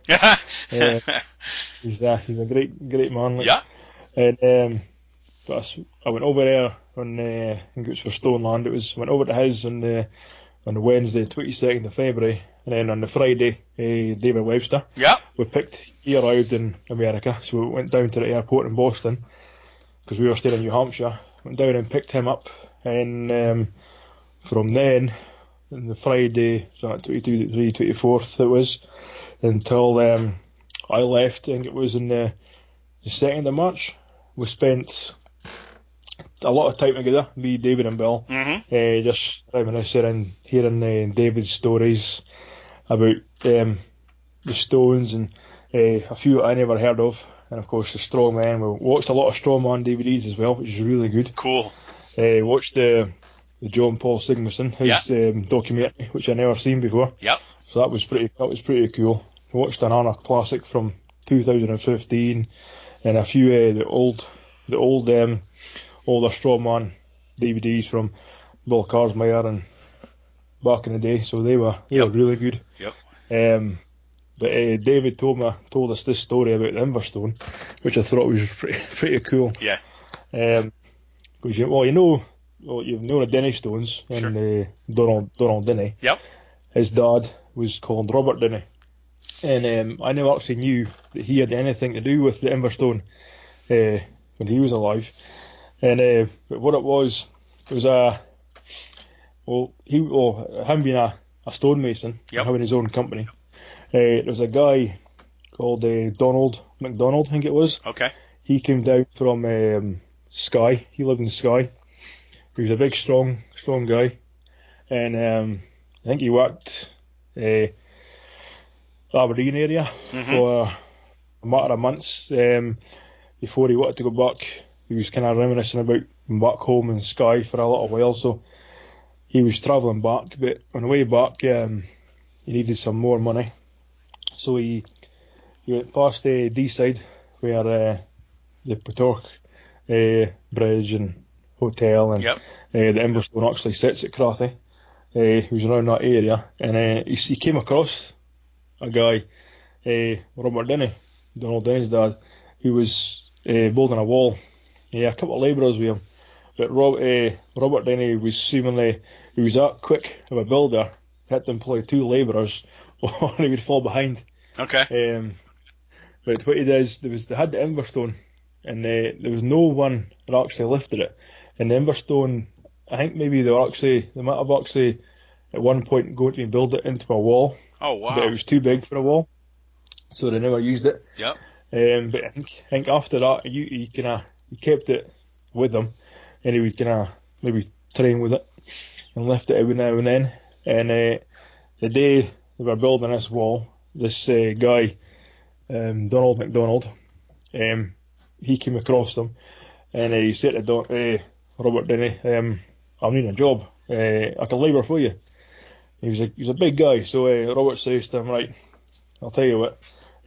He's a great man. Yeah. And but I went over there on I think it was for Stoneland. Went over to his on the Wednesday, 22nd of February, and then on the Friday, David Webster. Yeah. He arrived in America, so we went down to the airport in Boston because we were staying in New Hampshire. Went down and picked him up, and from then, on the Friday, so 22nd, 24th it was, until I left. I think it was in the 2nd of March. We spent a lot of time together, me, David and Bill, just reminiscing and hearing David's stories about the Stones and a few I never heard of, and of course the Strongman. We watched a lot of Strongman DVDs as well, which is really good. Cool. Watched the John Paul Sigmarsson, his documentary, which I never seen before. Yep. So that was pretty cool. I watched an Arnold classic from 2015, and a few the old older Strongman DVDs from Bill Karsmeyer and back in the day. So they were really good. Yep. But David told us this story about the Inverstone, which I thought was pretty cool. Yeah. Because you've known the Denny Stones and Donald Denny. Yep. His dad was called Robert Denny, and I never actually knew that he had anything to do with the Inverstone when he was alive. And but what it was him being a stonemason, having his own company. There was a guy called Donald McDonald, I think it was. Okay. He came down from Skye. He lived in Skye. He was a big, strong guy, and I think he worked Aberdeen area for a matter of months before he wanted to go back. He was kind of reminiscing about back home in Skye for a little while, so he was travelling back. But on the way back, he needed some more money. So he went past the D-side where the Portork Bridge and Hotel and the Inverstone actually sits at Crathy. He was around that area, and he came across a guy, Robert Denny, Donald Denny's dad, who was building a wall. A couple of labourers with him, but Robert Denny was seemingly, he was that quick of a builder, he had to employ 2 labourers or he would fall behind. Okay. But what he does, they had the Inverstone, and there was no one that actually lifted it. And the Inverstone, I think maybe they might have actually at one point going to build it into a wall. Oh wow! But it was too big for a wall, so they never used it. Yep. But I think after that, he kept it with him, and he would maybe train with it and lift it every now and then. And the day they were building this wall, this guy, Donald McDonald, he came across them, and he said to Robert Denny, "I'm needing a job. I can labour for you." He was a big guy, so Robert says to him, "Right, I'll tell you what.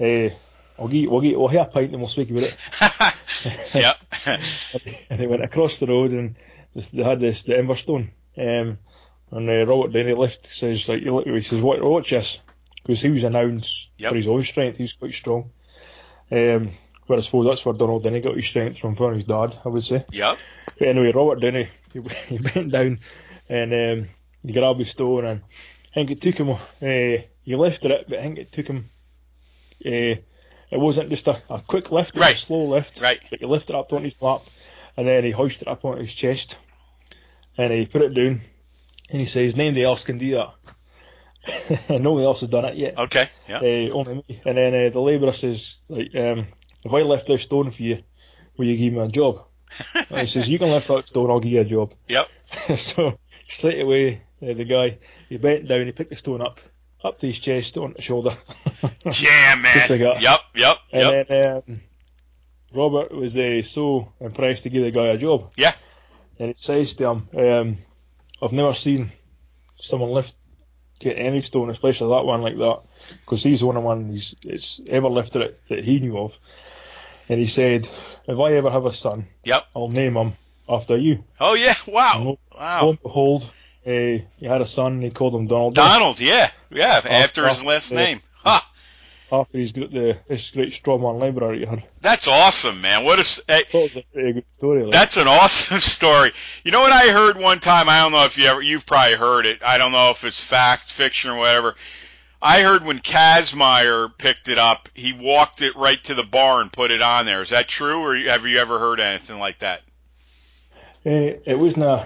We'll have a pint and we'll speak about it." Yep. And they went across the road, and they had the Inverstone. And Robert Denny says, like, he says, "Watch this," because he was announced for his own strength. He was quite strong. But I suppose that's where Donald Denny got his strength from his dad, I would say. Yep. But anyway, Robert Denny, he bent down and he grabbed his stone, and I think it took him, he lifted it, but I think it took him, it wasn't just a quick lift, it was a slow lift. Right. But he lifted it up onto his lap, and then he hoisted it up onto his chest, and he put it down, and he says, "Nobody else can do that." And nobody else has done it yet. Okay. Yeah. Only me. And then the labourer says, like, "If I lift this stone for you, will you give me a job?" And he says, "You can lift that stone, I'll give you a job." Yep. So straight away, the guy, he bent down, he picked the stone up to his chest, on his shoulder. Jam, man. Just like that. Yep. And then Robert was so impressed to give the guy a job. Yeah. And he says to him, "I've never seen someone get any stone, especially that one like that, because he's the only one it's ever lifted it that he knew of." And he said, "If I ever have a son, I'll name him after you." Oh yeah, wow. Lo and behold, he had a son, and he called him Donald. Yeah, after his last name. Huh. After he's got this great strongman labourer he had. That's awesome, man. That was a pretty good story. Like. That's an awesome story. You know what I heard one time? I don't know if you've probably heard it. I don't know if it's fact, fiction, or whatever. I heard when Kazmaier picked it up, he walked it right to the bar and put it on there. Is that true, or have you ever heard anything like that? It wasn't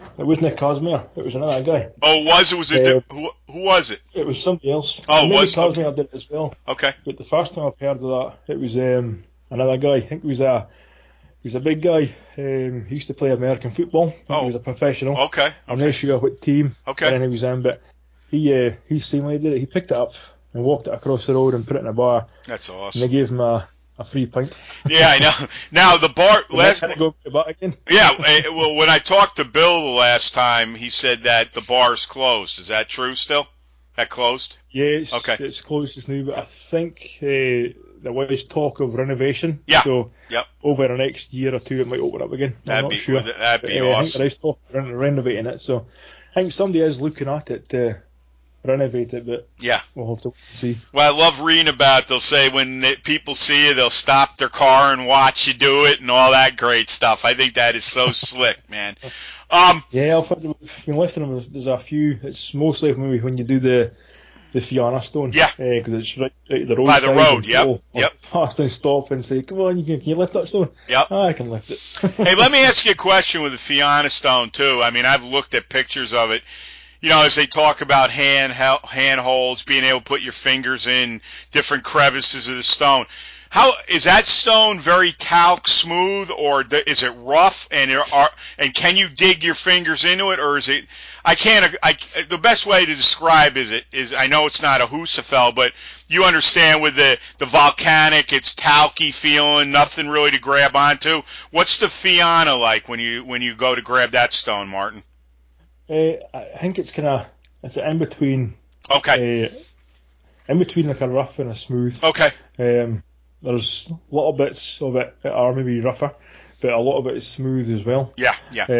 It wasn't a Cosmere. It was another guy. Oh, it was who was it? It was somebody else. Oh, maybe was Cosmere okay. did it as well. Okay. But the first time I've heard of that, it was another guy. I think he was a big guy. He used to play American football. He was a professional. Okay. I'm not sure what team. Okay. Then he was in, but he seen what he did it. He picked it up and walked it across the road and put it in a bar. That's And awesome. they gave him a free pint. Yeah, I know. Now the bar last. Go back again. Yeah, well, when I talked to Bill the last time, he said that the bar's closed. Is that true still? That closed? Yeah, it's closed just now, but I think there was talk of renovation. Yeah. So Yep. over the next year or two, it might open up again. I'm not sure. That'd be I think awesome. there is talk of renovating it, so I think somebody is looking at it to renovate it, but Yeah. we'll have to see. Well, I love reading about it. They'll say when people see you, they'll stop their car and watch you do it and all that great stuff. I think that is so slick, man. Yeah, I've been lifting them. There's a few. It's mostly maybe when you do the Fianna Stone. Yeah. Because it's right at the road. By the road, yep. Yep. Pass and stop and say, come on, can you lift that stone? Yep. I can lift it. Hey, let me ask you a question with the Fianna Stone, too. I mean, I've looked at pictures of it. You know, as they talk about hand holds, being able to put your fingers in different crevices of the stone. How is that stone very talc smooth, or is it rough? And can you dig your fingers into it, or is it? The best way to describe is I know it's not a Husafell, but you understand with the volcanic, it's talky feeling, nothing really to grab onto. What's the Fianna like when you go to grab that stone, Martin? I think it's in between. Okay. In between like a rough and a smooth. Okay. There's little bits of it that are maybe rougher, but a lot of it is smooth as well. Yeah.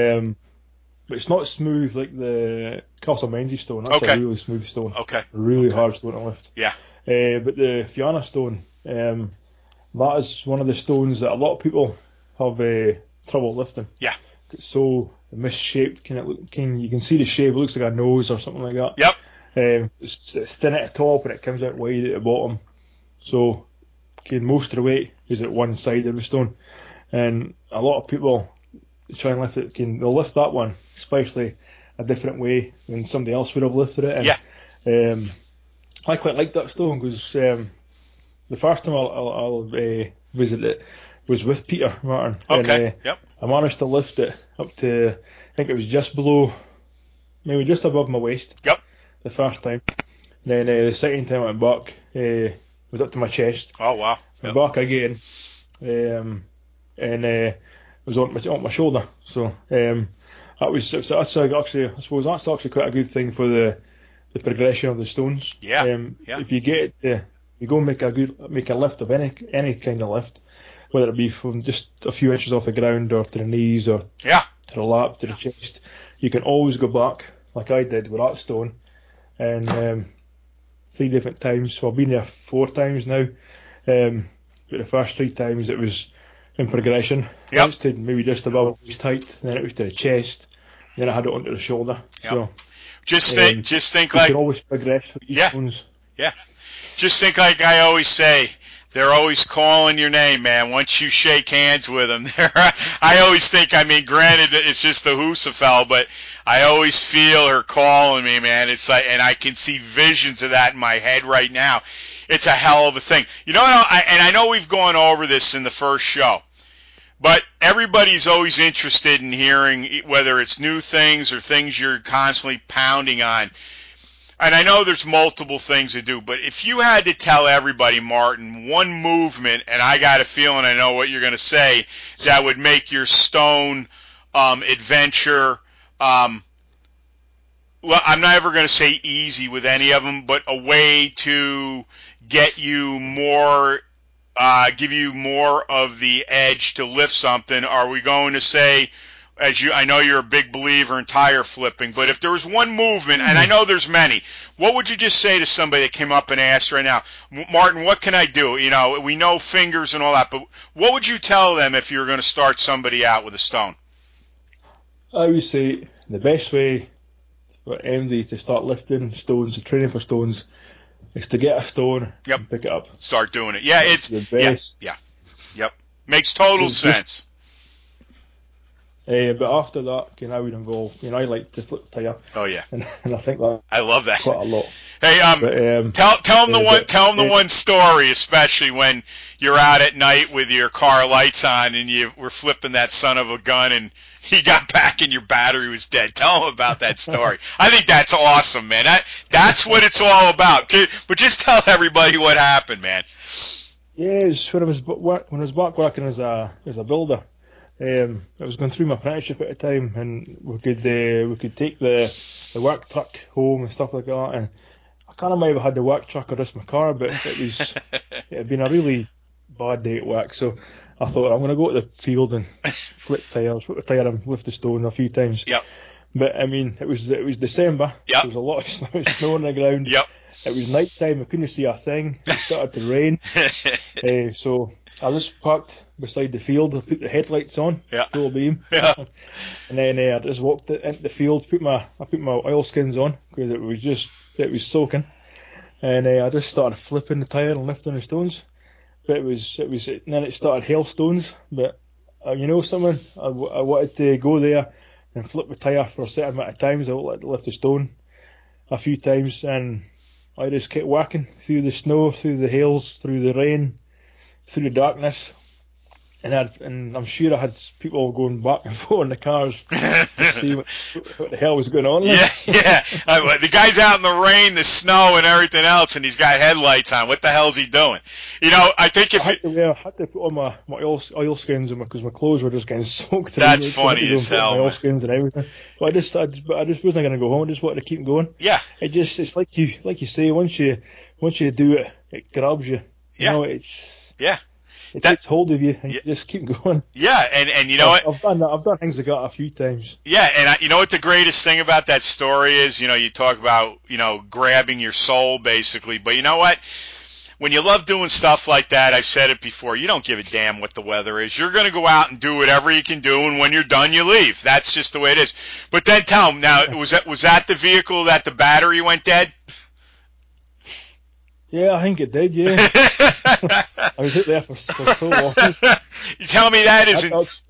But it's not smooth like the Castlemaine stone. That's a really smooth stone. Okay. Really hard stone to lift. Yeah. But the Fianna stone, that is one of the stones that a lot of people have trouble lifting. Yeah. It's so misshaped. You can see the shape. It looks like a nose or something like that. Yep. It's thin at the top and it comes out wide at the bottom. So most of the weight is at one side of the stone. And a lot of people try and lift it. They'll lift that one, especially a different way than somebody else would have lifted it. And, I quite like that stone because the first time I'll visit it was with Peter Martin. Okay. And, Yep. I managed to lift it up to, I think it was just below, maybe just above my waist. Yep. The first time. And then the second time I went back, was up to my chest. Oh wow. Yep. Back again. And it was on my shoulder. So that's actually, I suppose that's actually quite a good thing for the progression of the stones. Yeah. If you get it, you go and make a lift of any kind of lift, whether it be from just a few inches off the ground or to the knees or to the lap, to the chest, you can always go back, like I did with that stone, and 3 different times. So I've been there 4 times now, but the first 3 times it was in progression. Yep. Once to maybe just above waist height, then it was to the chest, then I had it onto the shoulder. Yep. So just think you like can always progress with these stones. Yeah. Just think like I always say, they're always calling your name, man. Once you shake hands with them, I always think, I mean, granted, it's just the Husafell, but I always feel her calling me, man. It's like, and I can see visions of that in my head right now. It's a hell of a thing. You know, and I know we've gone over this in the first show, but everybody's always interested in hearing whether it's new things or things you're constantly pounding on. And I know there's multiple things to do, but if you had to tell everybody, Martin, one movement, and I got a feeling I know what you're going to say, that would make your stone adventure, well, I'm not ever going to say easy with any of them, but a way to get you more, give you more of the edge to lift something, are we going to say, I know you're a big believer in tire flipping, but if there was one movement, and I know there's many, what would you just say to somebody that came up and asked right now, Martin, what can I do? You know, we know fingers and all that, but what would you tell them if you were going to start somebody out with a stone? I would say the best way for anybody to start lifting stones, training for stones, is to get a stone and pick it up. Start doing it. Yeah, it's the best. Yeah. Yep. Makes total sense. But after that, I would involve, I like to flip the tyre. Oh yeah. And I think that I love that. quite a lot. Hey, But, tell them the one story, especially when you're out at night with your car lights on and you were flipping that son of a gun and he got back and your battery was dead. Tell them about that story. I think that's awesome, man. That's what it's all about. But just tell everybody what happened, man. Yeah, when I was back working as a builder. I was going through my apprenticeship at the time, and we could take the work truck home and stuff like that. And I kind of might have had the work truck or just my car, but it had been a really bad day at work. So I thought I'm going to go to the field and flip the tyre and lift the stone a few times. Yep. But I mean, it was December. Yep. There was a lot of snow on the ground. Yep. It was night time. I couldn't see a thing. It started to rain. So I just parked beside the field. I put the headlights on, full beam, and then I just walked into the field. I put my oilskins on because it was soaking, and I just started flipping the tyre and lifting the stones. But and then it started hailstones. But something, I wanted to go there and flip the tyre for a certain amount of times. I wanted to lift the stone a few times, and I just kept working through the snow, through the hails, through the rain, through the darkness, and I'm sure I had people going back and forth in the cars to see what the hell was going on. Yeah. The guy's out in the rain, the snow, and everything else, and he's got headlights on. What the hell's he doing? I think I had to put on my oilskins because my clothes were just getting soaked. That's funny as hell. My oilskins and everything. But I just wasn't going to go home. I just wanted to keep going. Yeah. It's like you say, once you do it, it grabs you. Yeah. It takes hold of you, and you just keep going. Yeah, and you know what? I've done things like that a few times. Yeah, and you know what the greatest thing about that story is? You talk about, grabbing your soul, basically. But you know what? When you love doing stuff like that, I've said it before, you don't give a damn what the weather is. You're going to go out and do whatever you can do, and when you're done, you leave. That's just the way it is. But then tell them, now, was that the vehicle that the battery went dead? Yeah, I think it did, yeah. I was out there for so long. You tell me that's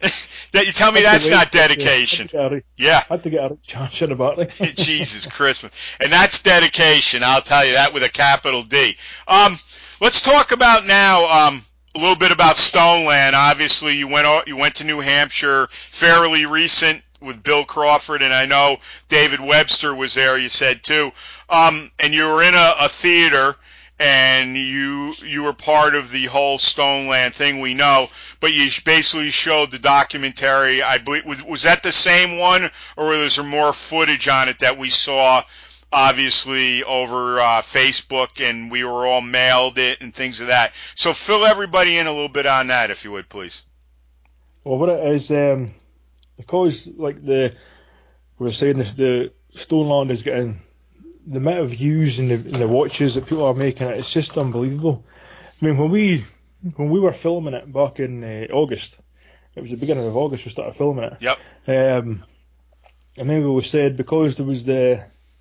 not dedication. I had to get a charge on the battery. Jesus Christmas. And that's dedication, I'll tell you that with a capital D. Let's talk about now a little bit about Stoneland. Obviously, you went to New Hampshire fairly recent with Bill Crawford, and I know David Webster was there, you said too. And you were in a theater, and you were part of the whole Stoneland thing, we know, but you basically showed the documentary. I believe, was that the same one, or was there more footage on it that we saw, obviously, over Facebook, and we were all mailed it and things of that? So fill everybody in a little bit on that, if you would, please. Well, what it is, because, like we were saying, the Stoneland is getting the amount of views and the watches that people are making, it's just unbelievable. I mean, when we were filming it back in August, it was the beginning of August we started filming it. Yep. I remember we said, because there was the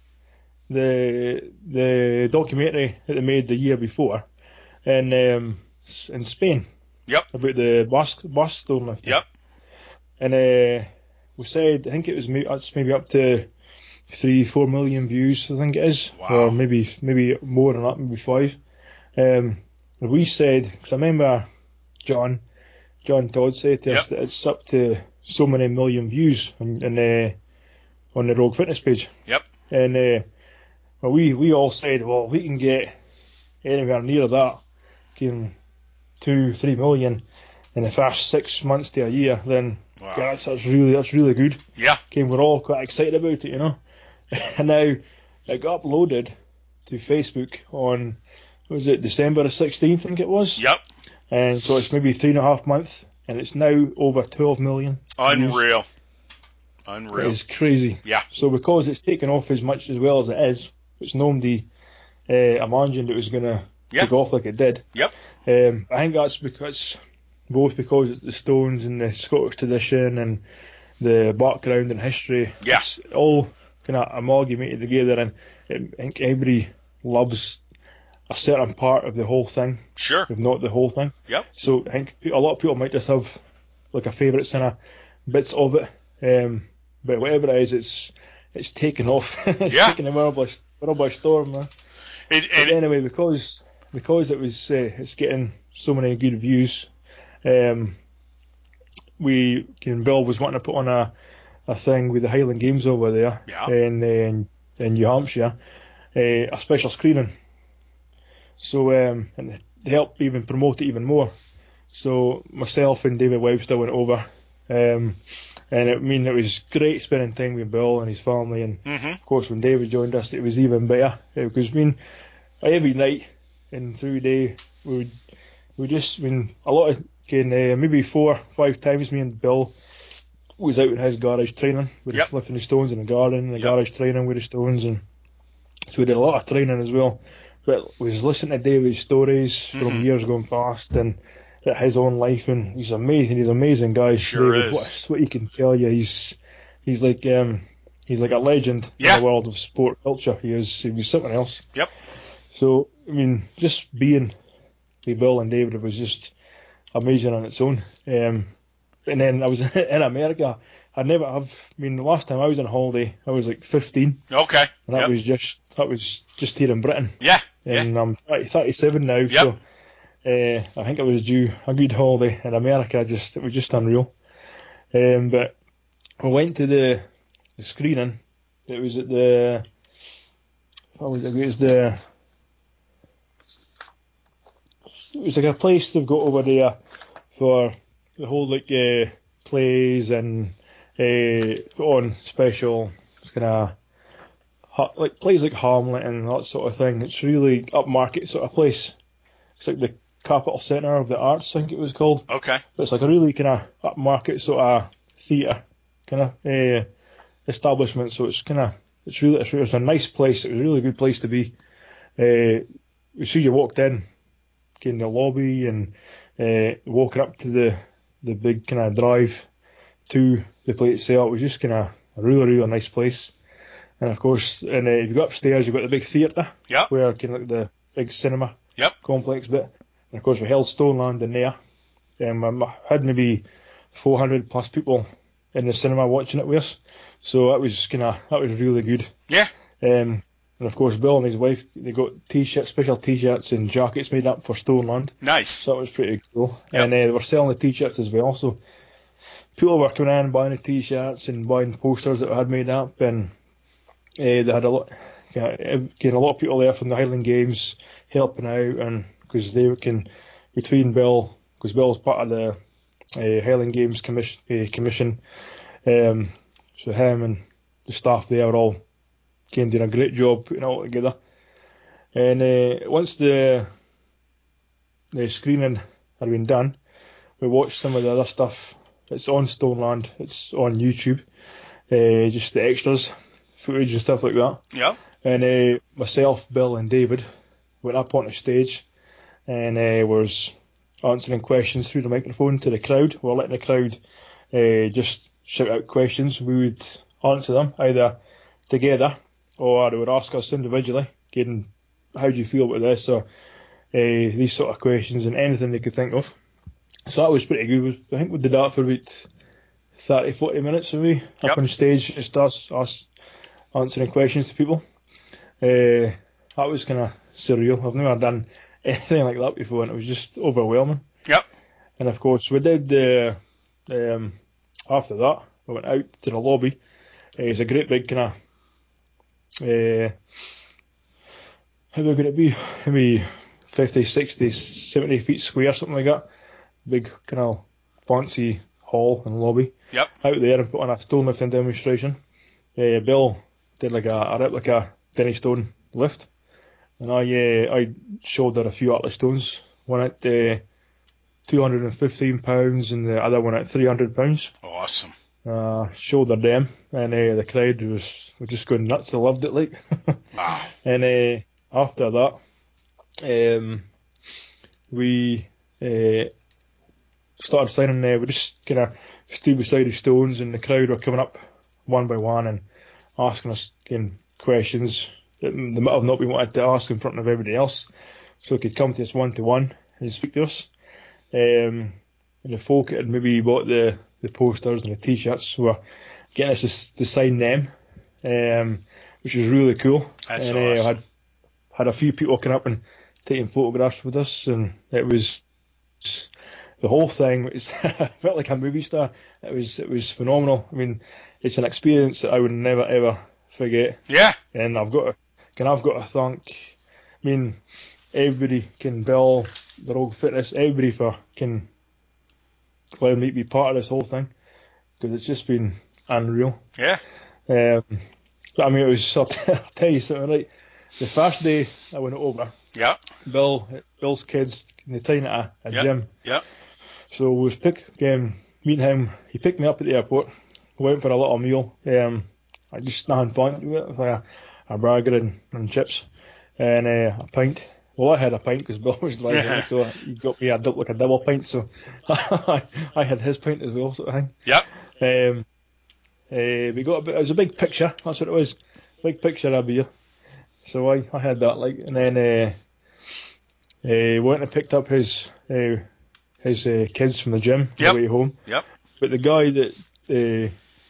documentary that they made the year before in Spain. Yep. About the Basque stone lifting. Yep. And we said, I think it was maybe up to 3-4 million views, I think it is. Wow. Or maybe more than that, maybe 5. We said, because I remember John Todd said to us that it's up to so many million views on the Rogue Fitness page. Yep. And we all said, well, we can get anywhere near that, 2-3 million in the first 6 months to a year, then wow. that's really good. Yeah. We're all quite excited about it, And now it got uploaded to Facebook on, was it December the 16th, I think it was? Yep. And so it's maybe 3.5 months, and it's now over 12 million. Unreal. Views. Unreal. It's crazy. Yeah. So because it's taken off as well as it is, which nobody imagined it was going to take off like it did. Yep. I think that's because it's the Stones and the Scottish tradition and the background and history. Yeah. It's all kind of amalgamated together, and I think everybody loves a certain part of the whole thing. Sure. If not the whole thing. Yep. So I think a lot of people might just have like a favourite kind of bits of it But whatever it is, it's taken off. It's Yeah. taken the world by storm, man. But anyway, because it was it's getting so many good views, Bill was wanting to put on a thing with the Highland Games over there in New Hampshire, a special screening. So and to help even promote it even more. So myself and David Webster went over, and it was great spending time with Bill and his family, and of course when David joined us, it was even better because every night and through the day we just a lot of maybe 4 or 5 times me and Bill was out in his garage training with lifting the stones in the garden, the garage training with the stones, and so we did a lot of training as well. But we was listening to David's stories from years gone past and his own life, and he's amazing. He's an amazing guy. Sure David, is. what he can tell you, he's like a legend in the world of sport culture. He was something else. Yep. So just being with Bill and David was just amazing on its own. And then I was in America. The last time I was on holiday, I was like 15. Okay. And that was just here in Britain. Yeah. And I'm 37 now, so I think I was due a good holiday in America. It was just unreal. But I went to the screening. It was at the. It was like a place they've got over there for the whole plays and put on special kind of like plays like Hamlet and that sort of thing. It's really upmarket sort of place. It's like the Capitol Centre of the Arts, I think it was called. Okay. But it's like a really kind of upmarket sort of theatre kind of establishment. So it's a nice place. It was a really good place to be. As soon as you walked in the lobby and walking up to the big kind of drive to the place itself, it was just kind of a really, really nice place. And of course, if you go upstairs, you've got the big theatre, where kind of like the big cinema complex bit. And of course, we held Stoneland in there. I had maybe 400 plus people in the cinema watching it with us. So that was really good. Yeah. And of course, Bill and his wife, they got special t-shirts and jackets made up for Stoneland. Nice. So that was pretty cool. Yep. And they were selling the t-shirts as well. So people were coming in buying the t-shirts and buying posters that we had made up, and they had a lot of people there from the Highland Games helping out, and because they can between Bill, because Bill's part of the Highland Games commission, so him and the staff there are all doing a great job putting it all together. And once the screening had been done, we watched some of the other stuff. It's on Stoneland. It's on YouTube. Just the extras, footage and stuff like that. Yeah. And myself, Bill, and David went up on the stage and was answering questions through the microphone to the crowd. We were letting the crowd just shout out questions. We would answer them either together or they would ask us individually, getting how do you feel about this, or these sort of questions, and anything they could think of. So that was pretty good. I think we did that for about 30-40 minutes for me, up on stage, just us answering questions to people. That was kind of surreal. I've never done anything like that before, and it was just overwhelming. Yep. And of course, we did after that, we went out to the lobby. It's a great big kind of how big would it be? Maybe 50, 60, 70 feet square, something like that. Big kind of fancy hall and lobby. Yep. Out there and put on a stone lifting demonstration. Bill did like a replica Denny Stone lift, and I showed her a few Atlas stones. One at 215 pounds and the other one at 300 pounds. Awesome. Shouldered them, and the crowd was just going nuts. They loved it, like. Wow. And after that, we started signing. We just kind of stood beside the stones, and the crowd were coming up one by one and asking us questions that they might have not been wanted to ask in front of everybody else, so they could come to us one to one and speak to us. And the folk that had maybe bought the posters and the t-shirts were getting us to sign them, which was really cool. That's and awesome. had a few people coming up and taking photographs with us, and it was the whole thing. I felt like a movie star. It was phenomenal. I mean, it's an experience that I would never ever forget. Yeah. And I've got to thank. I mean, everybody can Bill, the Rogue Fitness, everybody can allow me to be part of this whole thing, because it's just been unreal. Yeah. I mean, it was. I'll tell you something. Right, the first day I went over, Yep. Bill's kids, they train at a gym. Yep. So we was meeting him. He picked me up at the airport. We went for a little meal. I just having fun with it, with a burger and chips and a pint. Well, I had a pint because Bill was driving, so he got me a double pint. So I had his pint as well, sort of thing. Yep. We got it was a big picture. That's what it was, big picture of beer. So I had that, like, and then went and picked up his kids from the gym on the way home. Yep. But the guy that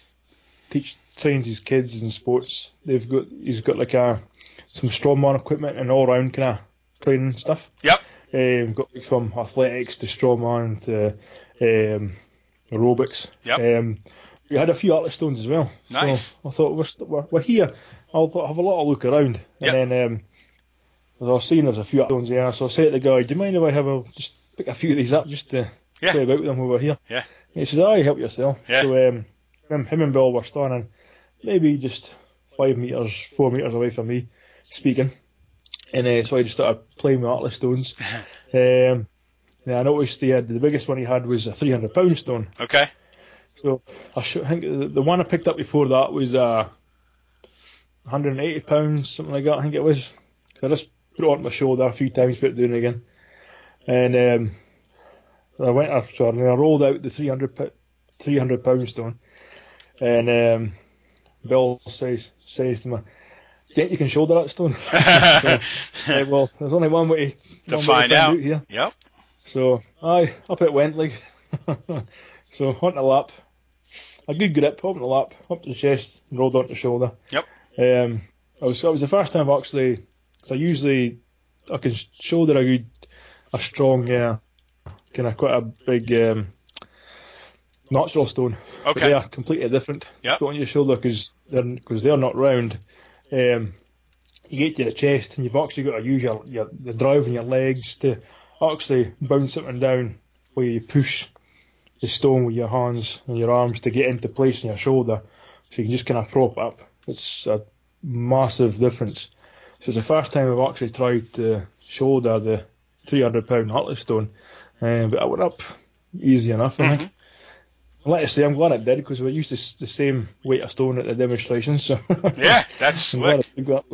trains his kids in sports, he's got like some strongman equipment and all round kind of training stuff. Yep. Got like from athletics to strongman to aerobics. Yep. We had a few Atlas stones as well. Nice. So I thought we're here. I'll have a lot of look around. Yep. And then as I was seeing there's a few Atlas stones there, so I said to the guy, "Do you mind if I just pick a few of these up just to play about with them over here?" Yeah. And he says, "Aye, help yourself." Yeah. So him and Bill were standing maybe just 5 meters, 4 meters away from me, speaking. And so I just started playing with Atlas stones. I noticed the biggest one he had was a 300-pound stone. Okay. So I think the one I picked up before that was 180 pounds, something like that. I think it was. So I just put it on my shoulder a few times, put it down again, and I rolled out the 300 pound stone, and Bill says to me, "Do you think you can shoulder that stone?" So, well, there's only one way to find out here. Yep. So up it went, like. So on the lap, a good grip, up on the lap, up to the chest, and rolled onto the shoulder. Yep. It was the first time actually, because I can shoulder a strong, kind of quite a big natural stone. Okay. But they are completely different. Yep. Go on your shoulder because they're not round. You get to the chest and you've actually got to use the drive in your legs to actually bounce it down where you push the stone with your hands and your arms to get into place in your shoulder, so you can just kind of prop up. It's a massive difference. So it's the first time I've actually tried to shoulder the 300-pound Atlas stone, but I went up easy enough, I think. Like I say, I'm glad it did, because we used the same weight of stone at the demonstration. So yeah, that's slick.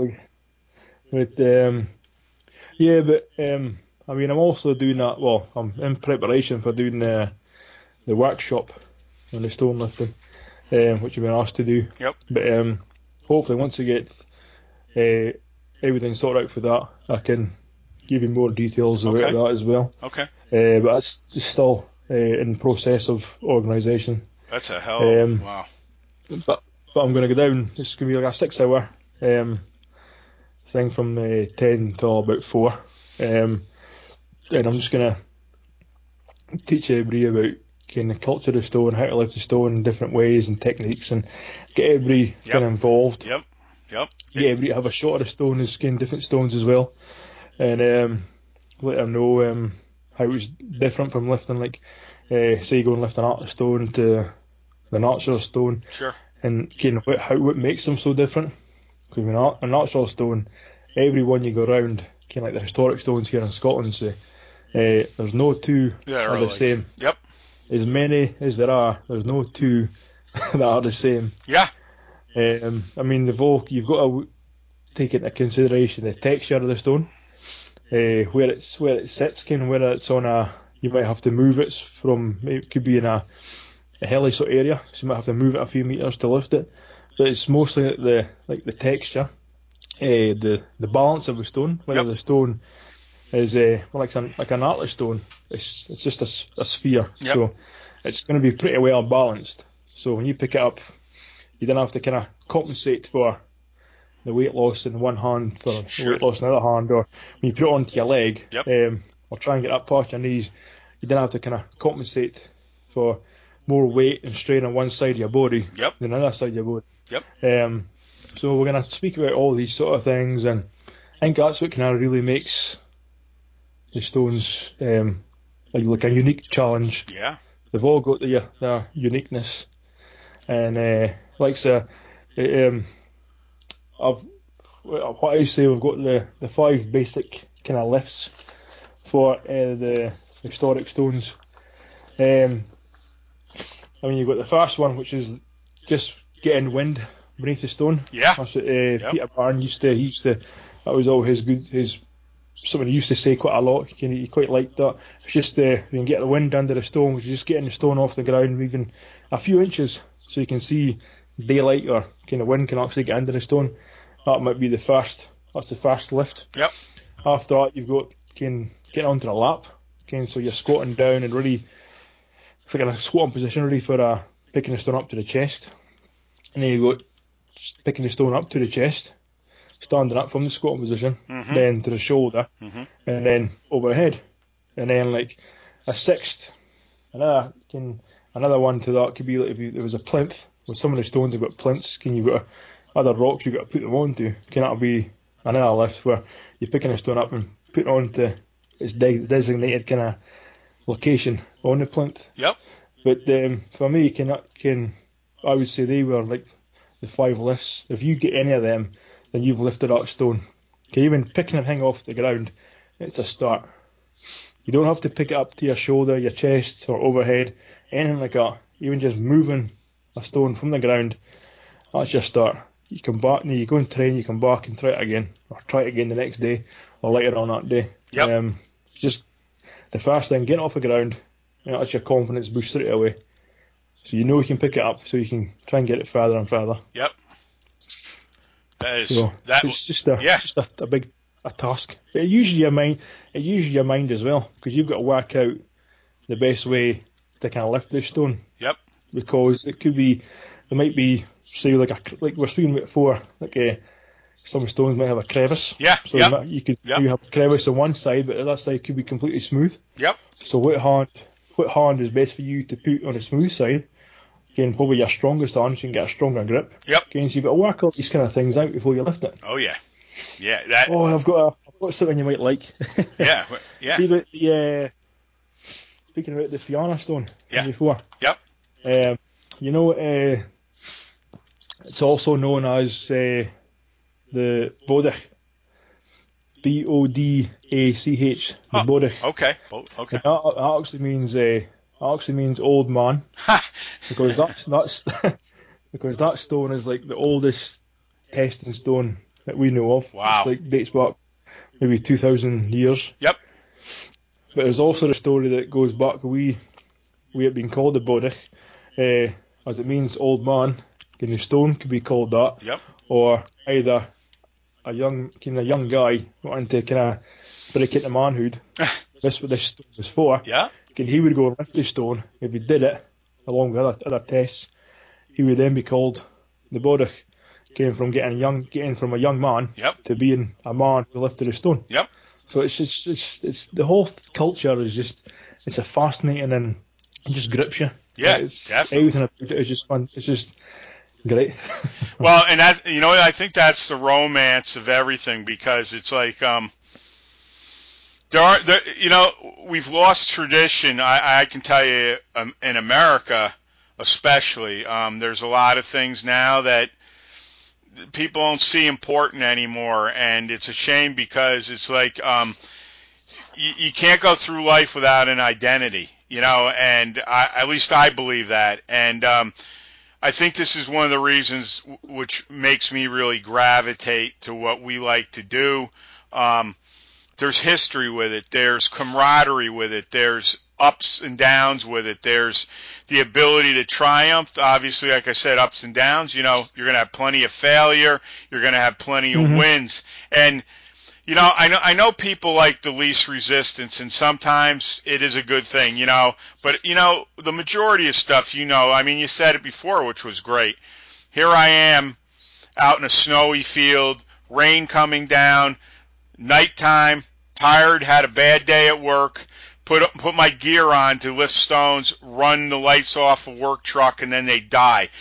I mean, I'm also doing that. Well, I'm in preparation for doing the workshop on the stone lifting, which I've been asked to do. Yep. But hopefully, once I get everything sorted out for that, I can give you more details about that as well. Okay. But that's still in process of organisation. That's a hell of wow. But I'm going to go down. It's going to be like a 6-hour thing from 10 till about 4. And I'm just going to teach everybody about kind of culture of stone, how to lift the stone in different ways and techniques, and get everybody kind of involved. Yep. Get everybody to have a shot of the stone, is kind of different stones as well, and let them know how it's different from lifting, like say you go and lift an Atlas stone to the natural stone. Sure. And kind of what makes them so different. Because a natural stone, every one you go around, kind of like the historic stones here in Scotland, say, there's no two are the same. Yep. As many as there are, there's no two that are the same. Yeah. I mean, you've got to take into consideration the texture of the stone, where it sits, kind of whether it's on you might have to move it from, it could be in a hilly sort of area, so you might have to move it a few meters to lift it. But it's mostly the texture, the balance of the stone, whether the stone is like an Atlas stone, it's just a sphere, so it's going to be pretty well balanced. So when you pick it up, you didn't have to kind of compensate for the weight loss in one hand for the weight loss in the other hand, or when you put it onto your leg, or try and get up past your knees, you didn't have to kind of compensate for more weight and strain on one side of your body than the other side of your body. So we're going to speak about all these sort of things, and I think that's what kind of really makes the Stones like a unique challenge. Yeah. They've all got their uniqueness, and what I say, we've got the 5 basic kind of lifts for the historic Stones. I mean, you've got the first one, which is just getting wind beneath the stone. Yeah. That's what Peter Barn used to. That was all his something he used to say quite a lot. He quite liked that. It's just you can get the wind under the stone, which is just getting the stone off the ground, even a few inches, so you can see daylight, or kind of wind can actually get under the stone. That might be the first. That's the first lift. Yep. After that, you've got getting onto the lap. So you're squatting down and really, it's like in a squatting position, really, for picking the stone up to the chest. And then you got picking the stone up to the chest, standing up from the squatting position, then to the shoulder, and then overhead. And then like a sixth, another one to that could be like if there was a plinth. With some of the stones have got plinths, you've got other rocks you've got to put them onto. That'll be another lift where you're picking a stone up and putting it onto its designated kind of location on the plinth. Yep. But for me, I would say they were like the 5 lifts. If you get any of them, then you've lifted that stone. Even picking a thing off the ground, it's a start. You don't have to pick it up to your shoulder, your chest, or overhead, anything like that. Even just moving a stone from the ground, that's your start. You come back, you go and train, you come back and try it again, or try it again the next day, or later on that day. Yep. Just the first thing, getting off the ground, that's your confidence boost straight away. So you know you can pick it up, so you can try and get it further and further. Yep. It's just a big task. But it uses your mind as well, because you've got to work out the best way to kind of lift this stone. Yep. Because there might be, say, like we're speaking about before, some stones might have a crevice. Yeah. So you have a crevice on one side, but the other side could be completely smooth. Yep. So what hand is best for you to put on the smooth side? Again, probably your strongest hand, so you can get a stronger grip. Yep. Again, so you've got to work all these kind of things out before you lift it. Oh yeah. Yeah. I've got something you might like. Yeah. Yeah. See about speaking about the Fianna stone before. Yep. It's also known as the Bodach. Bodach. The Bodach. Okay. Okay. That actually means old man, because that's because that stone is like the oldest testing stone that we know of. Wow. It's dates back maybe 2,000 years. Yep. But there's also the story that goes back. We have been called the Bodach, as it means old man. And the stone could be called that. Yep. Or either a young guy wanting to kind of break into manhood. That's what this stone was for. Yeah. He would go and lift the stone. If he did it, along with other tests, he would then be called the Bodach. Getting from a young man to being a man who lifted a stone. Yep. So it's the whole culture is it's a fascinating, and it just grips you. Yeah, definitely. Everything about it is just fun. It's just great. Well, and that, I think that's the romance of everything, because it's like we've lost tradition. I can tell you, in America especially, there's a lot of things now that people don't see important anymore, and it's a shame, because it's like you can't go through life without an identity, and at least I believe that. And I think this is one of the reasons which makes me really gravitate to what we like to do. There's history with it. There's camaraderie with it. There's ups and downs with it. There's the ability to triumph. Obviously, like I said, ups and downs. You're going to have plenty of failure. You're going to have plenty of wins. And, I know people like the least resistance, and sometimes it is a good thing, but, the majority of stuff, I mean, you said it before, which was great. here I am out in a snowy field, rain coming down, nighttime, tired, had a bad day at work, put my gear on to lift stones, run the lights off a work truck, and then they die.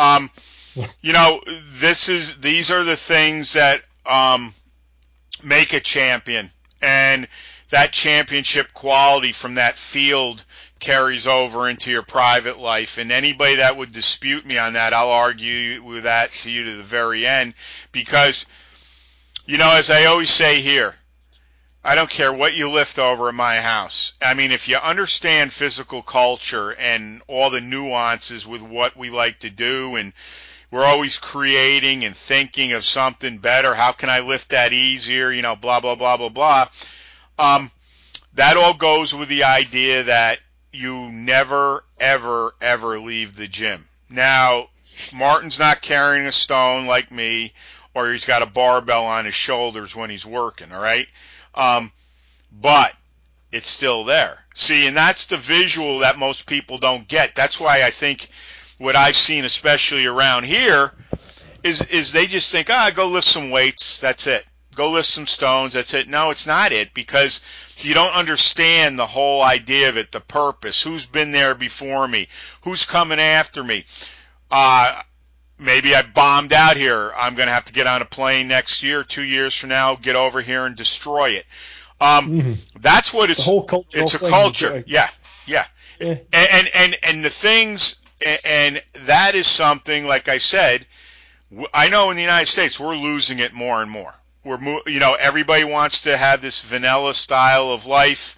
These are the things that make a champion, and that championship quality from that field carries over into your private life. And anybody that would dispute me on that, I'll argue with that to you to the very end, because, as I always say here, I don't care what you lift over at my house. I mean, if you understand physical culture and all the nuances with what we like to do, and we're always creating and thinking of something better, how can I lift that easier, blah, blah, blah, blah, blah. That all goes with the idea that you never, ever, ever leave the gym. Now, Martin's not carrying a stone like me, or he's got a barbell on his shoulders when he's working, all right? But it's still there. See, and that's the visual that most people don't get. That's why I think what I've seen, especially around here, is they just think, go lift some weights, that's it. Go lift some stones, that's it. No, it's not it, because you don't understand the whole idea of it, the purpose, who's been there before me, who's coming after me. Maybe I bombed out here. I'm going to have to get on a plane next year, 2 years from now, get over here and destroy it. That's what it's. The whole culture. It's a culture. Yeah. And the things, and that is something, like I said, I know in the United States we're losing it more and more. Everybody wants to have this vanilla style of life.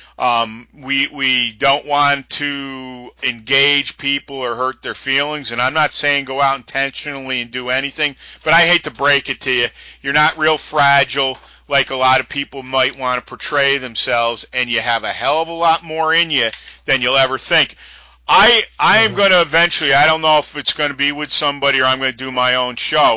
We don't want to engage people or hurt their feelings, and I'm not saying go out intentionally and do anything, but I hate to break it to you. You're not real fragile like a lot of people might want to portray themselves, and you have a hell of a lot more in you than you'll ever think. I am going to eventually, I don't know if it's going to be with somebody or I'm going to do my own show,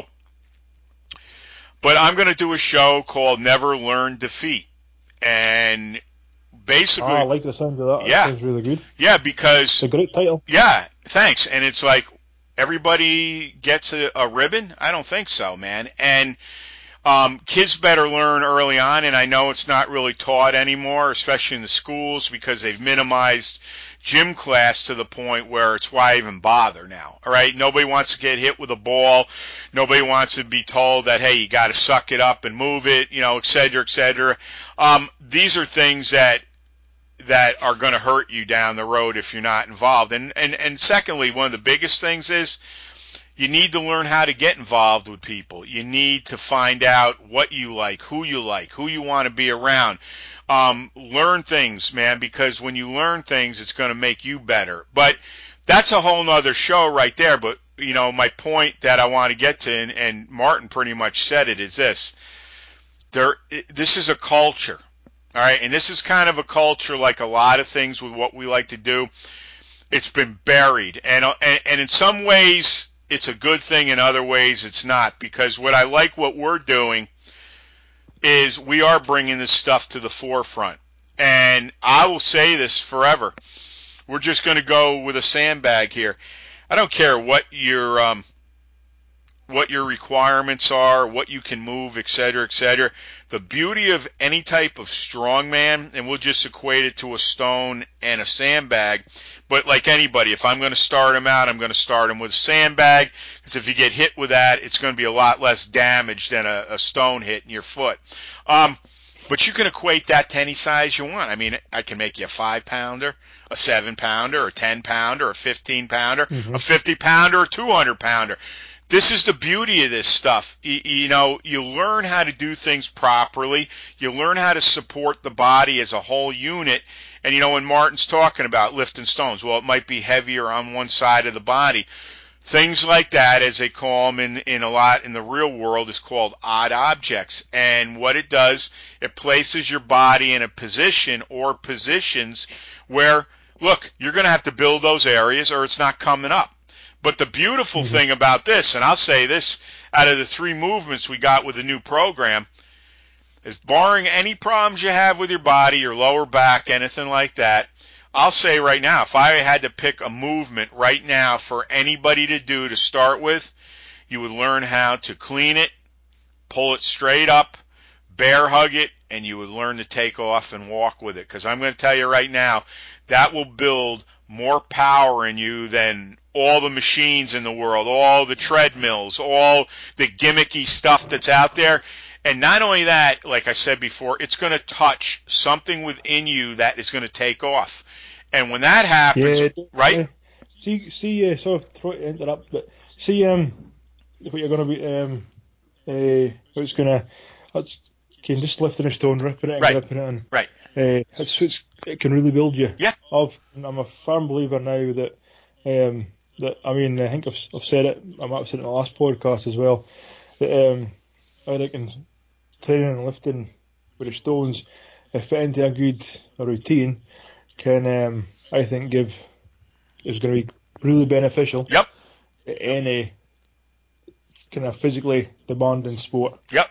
but I'm going to do a show called Never Learn Defeat. And basically, I like the sound of that. Yeah. That sounds really good. Yeah, because It's a great title. Yeah, thanks. And it's like everybody gets a ribbon? I don't think so, man. And kids better learn early on, and I know it's not really taught anymore, especially in the schools, because they've minimized gym class to the point where it's why I even bother now. All right, nobody wants to get hit with a ball. Nobody wants to be told that, hey, you got to suck it up and move it, et cetera, et cetera. These are things that are going to hurt you down the road if you're not involved. And secondly, one of the biggest things is you need to learn how to get involved with people. You need to find out what you like, who you want to be around. Learn things, man, because when you learn things, it's going to make you better. But that's a whole nother show right there. But, my point that I want to get to, and Martin pretty much said it, is this. This is a culture, all right? And this is kind of a culture like a lot of things with what we like to do. It's been buried. And in some ways, it's a good thing. In other ways, it's not. Because what we're doing is we are bringing this stuff to the forefront. And I will say this forever. We're just going to go with a sandbag here. I don't care what your requirements are, what you can move, et cetera, et cetera. The beauty of any type of strongman, and we'll just equate it to a stone and a sandbag, but like anybody, if I'm going to start him out, I'm going to start him with a sandbag, because if you get hit with that, it's going to be a lot less damage than a stone hit in your foot. But you can equate that to any size you want. I mean, I can make you a 5-pounder, a 7-pounder, a 10-pounder, a 15-pounder, a 50-pounder, a 200-pounder. This is the beauty of this stuff. You learn how to do things properly. You learn how to support the body as a whole unit. And, when Martin's talking about lifting stones, well, it might be heavier on one side of the body. Things like that, as they call them in the real world, is called odd objects. And what it does, it places your body in a position or positions where, look, you're going to have to build those areas or it's not coming up. But the beautiful thing about this, and I'll say this, out of the 3 movements we got with the new program, is barring any problems you have with your body, your lower back, anything like that, I'll say right now, if I had to pick a movement right now for anybody to do to start with, you would learn how to clean it, pull it straight up, bear hug it, and you would learn to take off and walk with it. Because I'm going to tell you right now, that will build more power in you than all the machines in the world, all the treadmills, all the gimmicky stuff that's out there. And not only that, like I said before, it's going to touch something within you that is going to take off. And when that happens, right? See, sorry to interrupt, but see, what you're going to be, what's going to, that's just lifting a stone, ripping it and gripping it, and right. It can really build you. Yeah. I'm a firm believer now that, I think I've said it. I might have said it in the last podcast as well. That I reckon training and lifting with the stones, if fit into a good routine, can I think is going to be really beneficial. Yep. In any kind of physically demanding sport. Yep.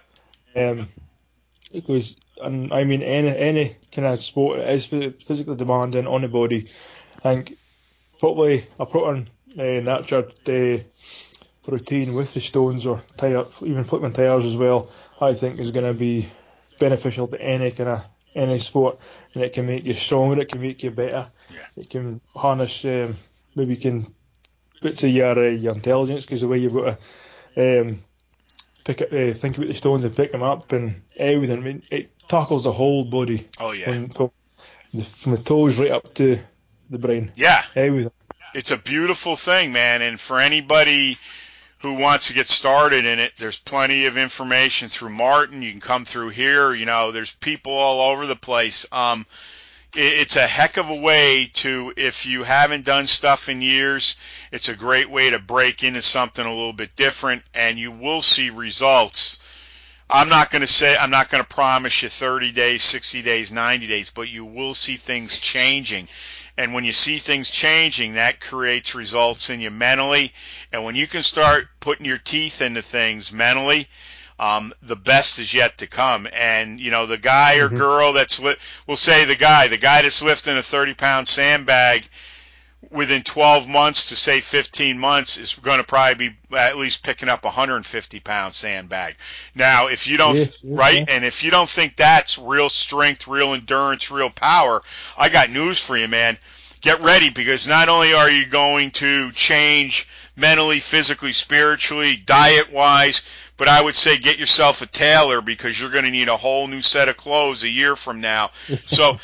Because any kind of sport that is physically demanding on the body, I think probably a proper nurtured routine with the stones or even flipping tires as well, I think is going to be beneficial to any sport, and it can make you stronger, it can make you better, it can harness maybe can bits of your intelligence, because the way you've got to think about the stones and pick them up and everything. I mean, it tackles the whole body. Oh yeah. From the toes right up to the brain. Yeah. Everything. It's a beautiful thing, man. And for anybody who wants to get started in it, there's plenty of information through Martin. You can come through here. You know, there's people all over the place. It's a heck of a way to, if you haven't done stuff in years, it's a great way to break into something a little bit different, and you will see results. I'm not going to promise you 30 days, 60 days, 90 days, but you will see things changing. And when you see things changing, that creates results in you mentally. And when you can start putting your teeth into things mentally, the best is yet to come. And, you know, the guy or girl we'll say the guy that's lifting a 30-pound sandbag within 12 months to say 15 months is going to probably be at least picking up a 150-pound sandbag. Now, if you don't, and if you don't think that's real strength, real endurance, real power, I got news for you, man. Get ready, because not only are you going to change mentally, physically, spiritually, diet-wise, but I would say get yourself a tailor, because you're going to need a whole new set of clothes a year from now. So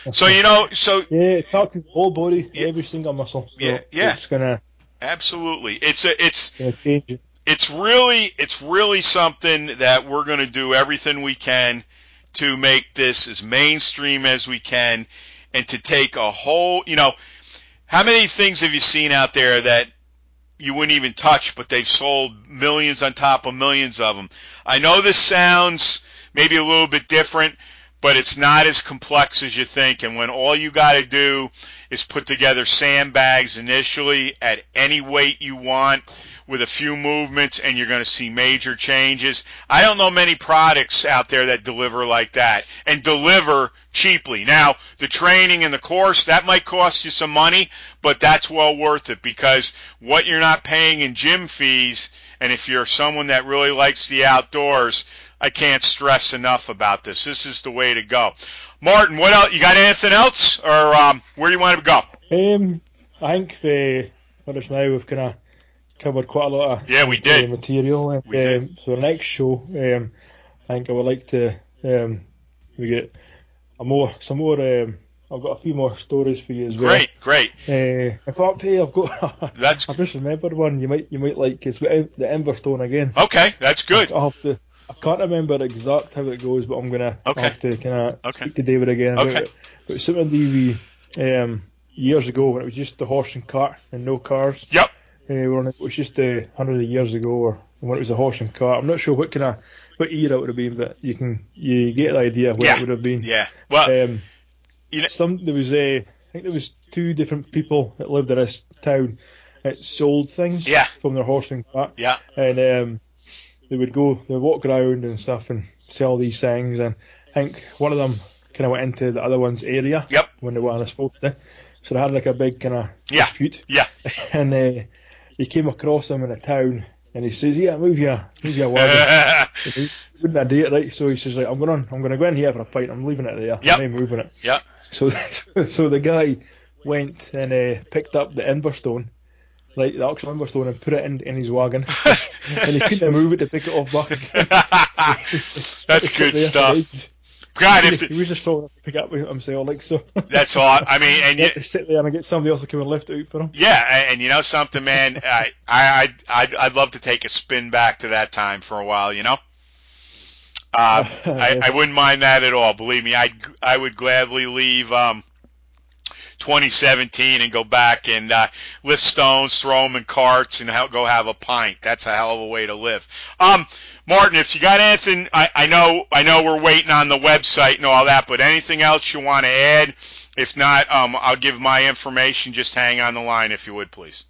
it touches the whole body, every single muscle. So it's gonna absolutely. Gonna change it. It's really something that we're going to do everything we can to make this as mainstream as we can, and to take a whole. You know, how many things have you seen out there that you wouldn't even touch, but they've sold millions on top of millions of them? I know this sounds maybe a little bit different, but it's not as complex as you think. And when all you got to do is put together sandbags initially at any weight you want with a few movements, and you're going to see major changes. I don't know many products out there that deliver like that and deliver cheaply. Now, the training and the course, that might cost you some money, but that's well worth it, because what you're not paying in gym fees, and if you're someone that really likes the outdoors, I can't stress enough about this. This is the way to go. Martin, what else? You got anything else, or where do you want to go? I think for us now we've kind of covered quite a lot of material. And, we did. So the next show, I think I would like to we get some more. I've got a few more stories for you as well. Great. In fact, hey, I've got. I've just remembered one you might like. It's with the Emberstone again. Okay, that's good. I can't remember exact how it goes, but I'm gonna have to kind of speak to David again about it. But it's something we years ago when it was just the horse and cart and no cars. Yep. It was just hundreds of years ago, or when it was a horse and cart. I'm not sure what era it would have been, but you get the idea what it would have been. Yeah. Well, I think there was two different people that lived in this town that sold things from their horse and cart. Yeah. And they would walk around and stuff and sell these things. And I think one of them kind of went into the other one's area when they weren't supposed to. So they had like a big kind of dispute. Yeah. And he came across him in a town, and he says, "Yeah, move your wagon." He wouldn't do it, right? So he says, like, I'm going to go in here for a pint. I'm leaving it there. Yep. I'm not moving it. Yep. So the guy went and picked up the Emberstone, right, the actual Emberstone, and put it in his wagon, and he couldn't move it to pick it off back again. That's good stuff. God, he was just strong enough to pick it up himself, like so. That's all. I mean, and you sit there and get somebody else to come and lift it out for him. Yeah, and you know something, man, I'd love to take a spin back to that time for a while. You know, I wouldn't mind that at all. Believe me, I would gladly leave 2017 and go back and lift stones, throw them in carts, and go have a pint. That's a hell of a way to live. Martin, if you got anything, I know we're waiting on the website and all that, but anything else you want to add? If not, I'll give my information. Just hang on the line if you would, please.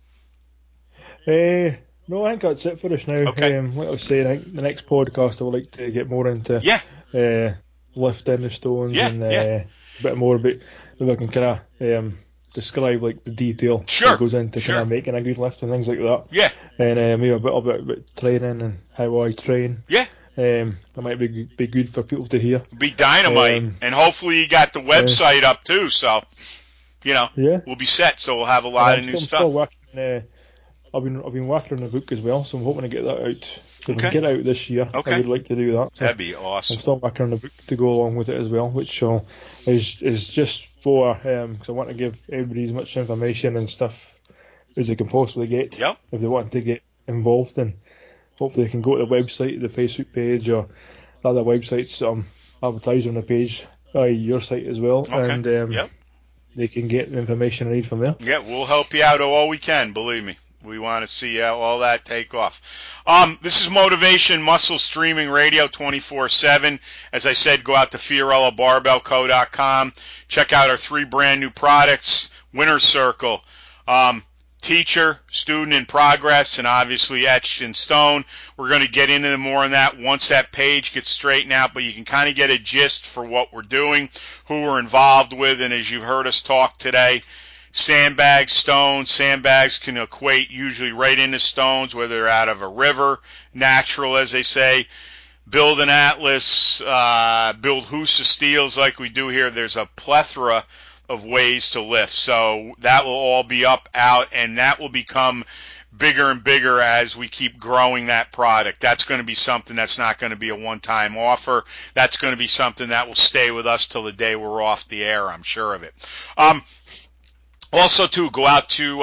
No, I think that's it for us now. Okay. Like I was saying, I think the next podcast I would like to get more into lifting the stones and a bit more about, if I can kind of describe like the detail that goes into kind of making a good lift and things like that. Yeah. And maybe a bit about training and how I train. Yeah. That might be good for people to hear. Be dynamite, and hopefully you got the website up too. So, you know, we'll be set. So we'll have a lot of new stuff. Still working. I've been working on the book as well, so I'm hoping to get that out. If I can get it out this year, I would like to do that. So that'd be awesome. I'm still working on the book to go along with it as well, which is just for because I want to give everybody as much information and stuff as they can possibly get. Yep. If they want to get involved, and hopefully they can go to the website, the Facebook page, or other websites advertise on the page, your site as well, and they can get the information I need from there. Yeah, we'll help you out all we can. Believe me. We want to see all that take off. This is Motivation Muscle Streaming Radio 24/7. As I said, go out to FiorilloBarbellCo.com. Check out our 3 brand new products, Winner's Circle, Teacher, Student in Progress, and obviously Etched in Stone. We're going to get into more on that once that page gets straightened out, but you can kind of get a gist for what we're doing, who we're involved with, and as you've heard us talk today, sandbags, stones. Sandbags can equate usually right into stones, whether they're out of a river, natural, as they say. Build an Atlas, build Husa steels like we do here. There's a plethora of ways to lift. So that will all be up, out, and that will become bigger and bigger as we keep growing that product. That's going to be something that's not going to be a one-time offer. That's going to be something that will stay with us till the day we're off the air, I'm sure of it. Also, too, go out to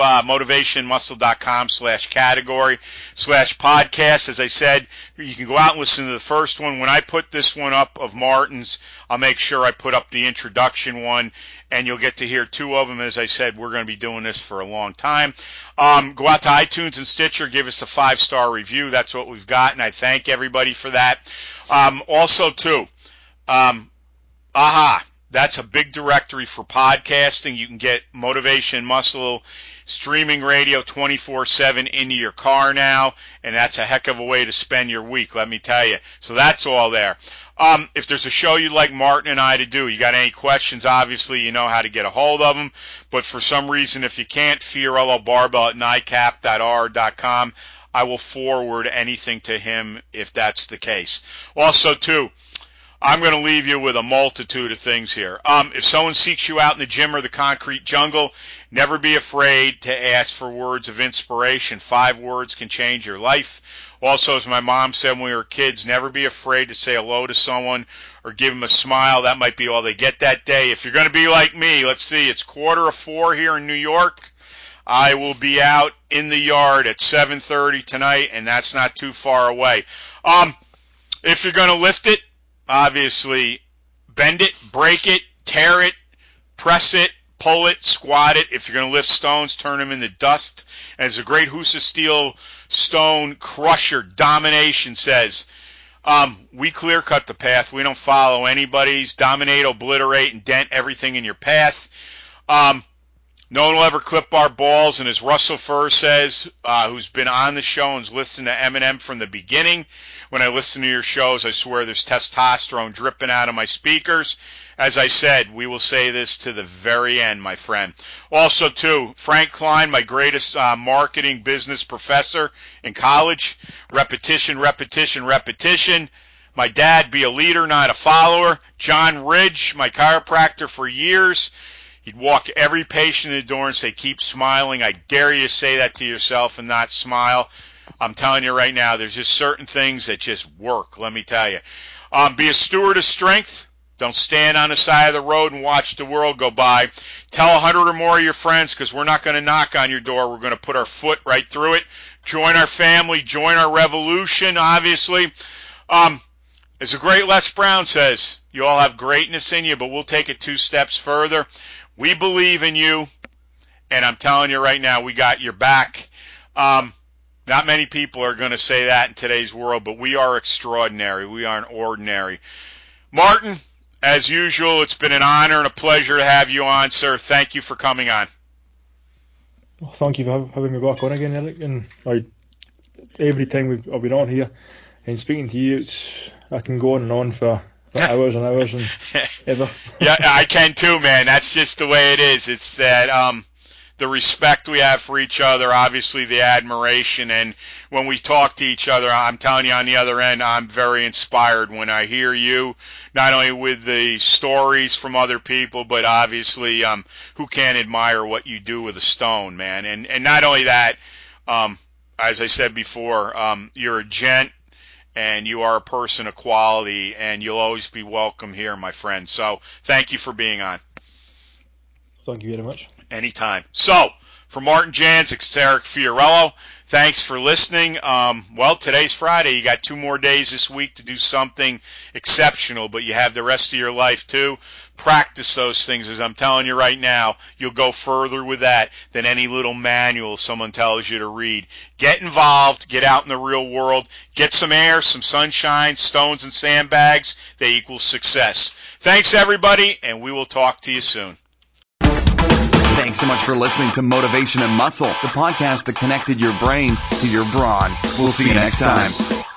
motivationmuscle.com/category/podcast. As I said, you can go out and listen to the first one. When I put this one up of Martin's, I'll make sure I put up the introduction one, and you'll get to hear 2 of them. As I said, we're going to be doing this for a long time. Go out to iTunes and Stitcher, give us a 5-star review. That's what we've got, and I thank everybody for that. Also, too, that's a big directory for podcasting. You can get Motivation Muscle Streaming Radio 24/7 into your car now, and that's a heck of a way to spend your week, let me tell you. So that's all there. If there's a show you'd like Martin and I to do, you got any questions, obviously you know how to get a hold of them. But for some reason, if you can't, FiorilloBarbell@NICAP.R.com. I will forward anything to him if that's the case. Also, too, I'm going to leave you with a multitude of things here. If someone seeks you out in the gym or the concrete jungle, never be afraid to ask for words of inspiration. 5 words can change your life. Also, as my mom said when we were kids, never be afraid to say hello to someone or give them a smile. That might be all they get that day. If you're going to be like me, let's see, it's 3:45 here in New York. I will be out in the yard at 7:30 tonight, and that's not too far away. If you're going to lift it, obviously, bend it, break it, tear it, press it, pull it, squat it. If you're going to lift stones, turn them into dust. And as a great Husa Steel stone crusher, Domination says, we clear cut the path. We don't follow anybody's. Dominate, obliterate, and dent everything in your path. No one will ever clip our balls, and as Russell Furr says, who's been on the show and's listened to Eminem from the beginning, when I listen to your shows, I swear there's testosterone dripping out of my speakers. As I said, we will say this to the very end, my friend. Also, too, Frank Klein, my greatest marketing business professor in college. Repetition, repetition, repetition. My dad, be a leader, not a follower. John Ridge, my chiropractor for years. He'd walk every patient in the door and say, keep smiling. I dare you to say that to yourself and not smile. I'm telling you right now, there's just certain things that just work, let me tell you. Be a steward of strength. Don't stand on the side of the road and watch the world go by. Tell 100 or more of your friends, because we're not going to knock on your door. We're going to put our foot right through it. Join our family. Join our revolution, obviously. As the great Les Brown says, you all have greatness in you, but we'll take it 2 steps further. We believe in you, and I'm telling you right now, we got your back. Not many people are going to say that in today's world, but we are extraordinary. We aren't ordinary. Martin, as usual, it's been an honor and a pleasure to have you on, sir. Thank you for coming on. Well, thank you for having me back on again, Eric. And every time I've been on here and speaking to you, I can go on and on for hours and hours and ever. Yeah, I can too, man. That's just the way it is. It's that the respect we have for each other, obviously the admiration, and when we talk to each other, I'm telling you on the other end, I'm very inspired when I hear you, not only with the stories from other people, but obviously who can't admire what you do with a stone, man. And not only that, as I said before, you're a gent, and you are a person of quality, and you'll always be welcome here, my friend. So thank you for being on. Thank you very much. Anytime. So, for Martin Jans, it's Eric Fiorello. Thanks for listening. Well, today's Friday. You got 2 more days this week to do something exceptional, but you have the rest of your life too. Practice those things. As I'm telling you right now, you'll go further with that than any little manual someone tells you to read. Get involved. Get out in the real world. Get some air, some sunshine, stones and sandbags. They equal success. Thanks, everybody, and we will talk to you soon. Thanks so much for listening to Motivation and Muscle, the podcast that connected your brain to your brawn. We'll see you next time.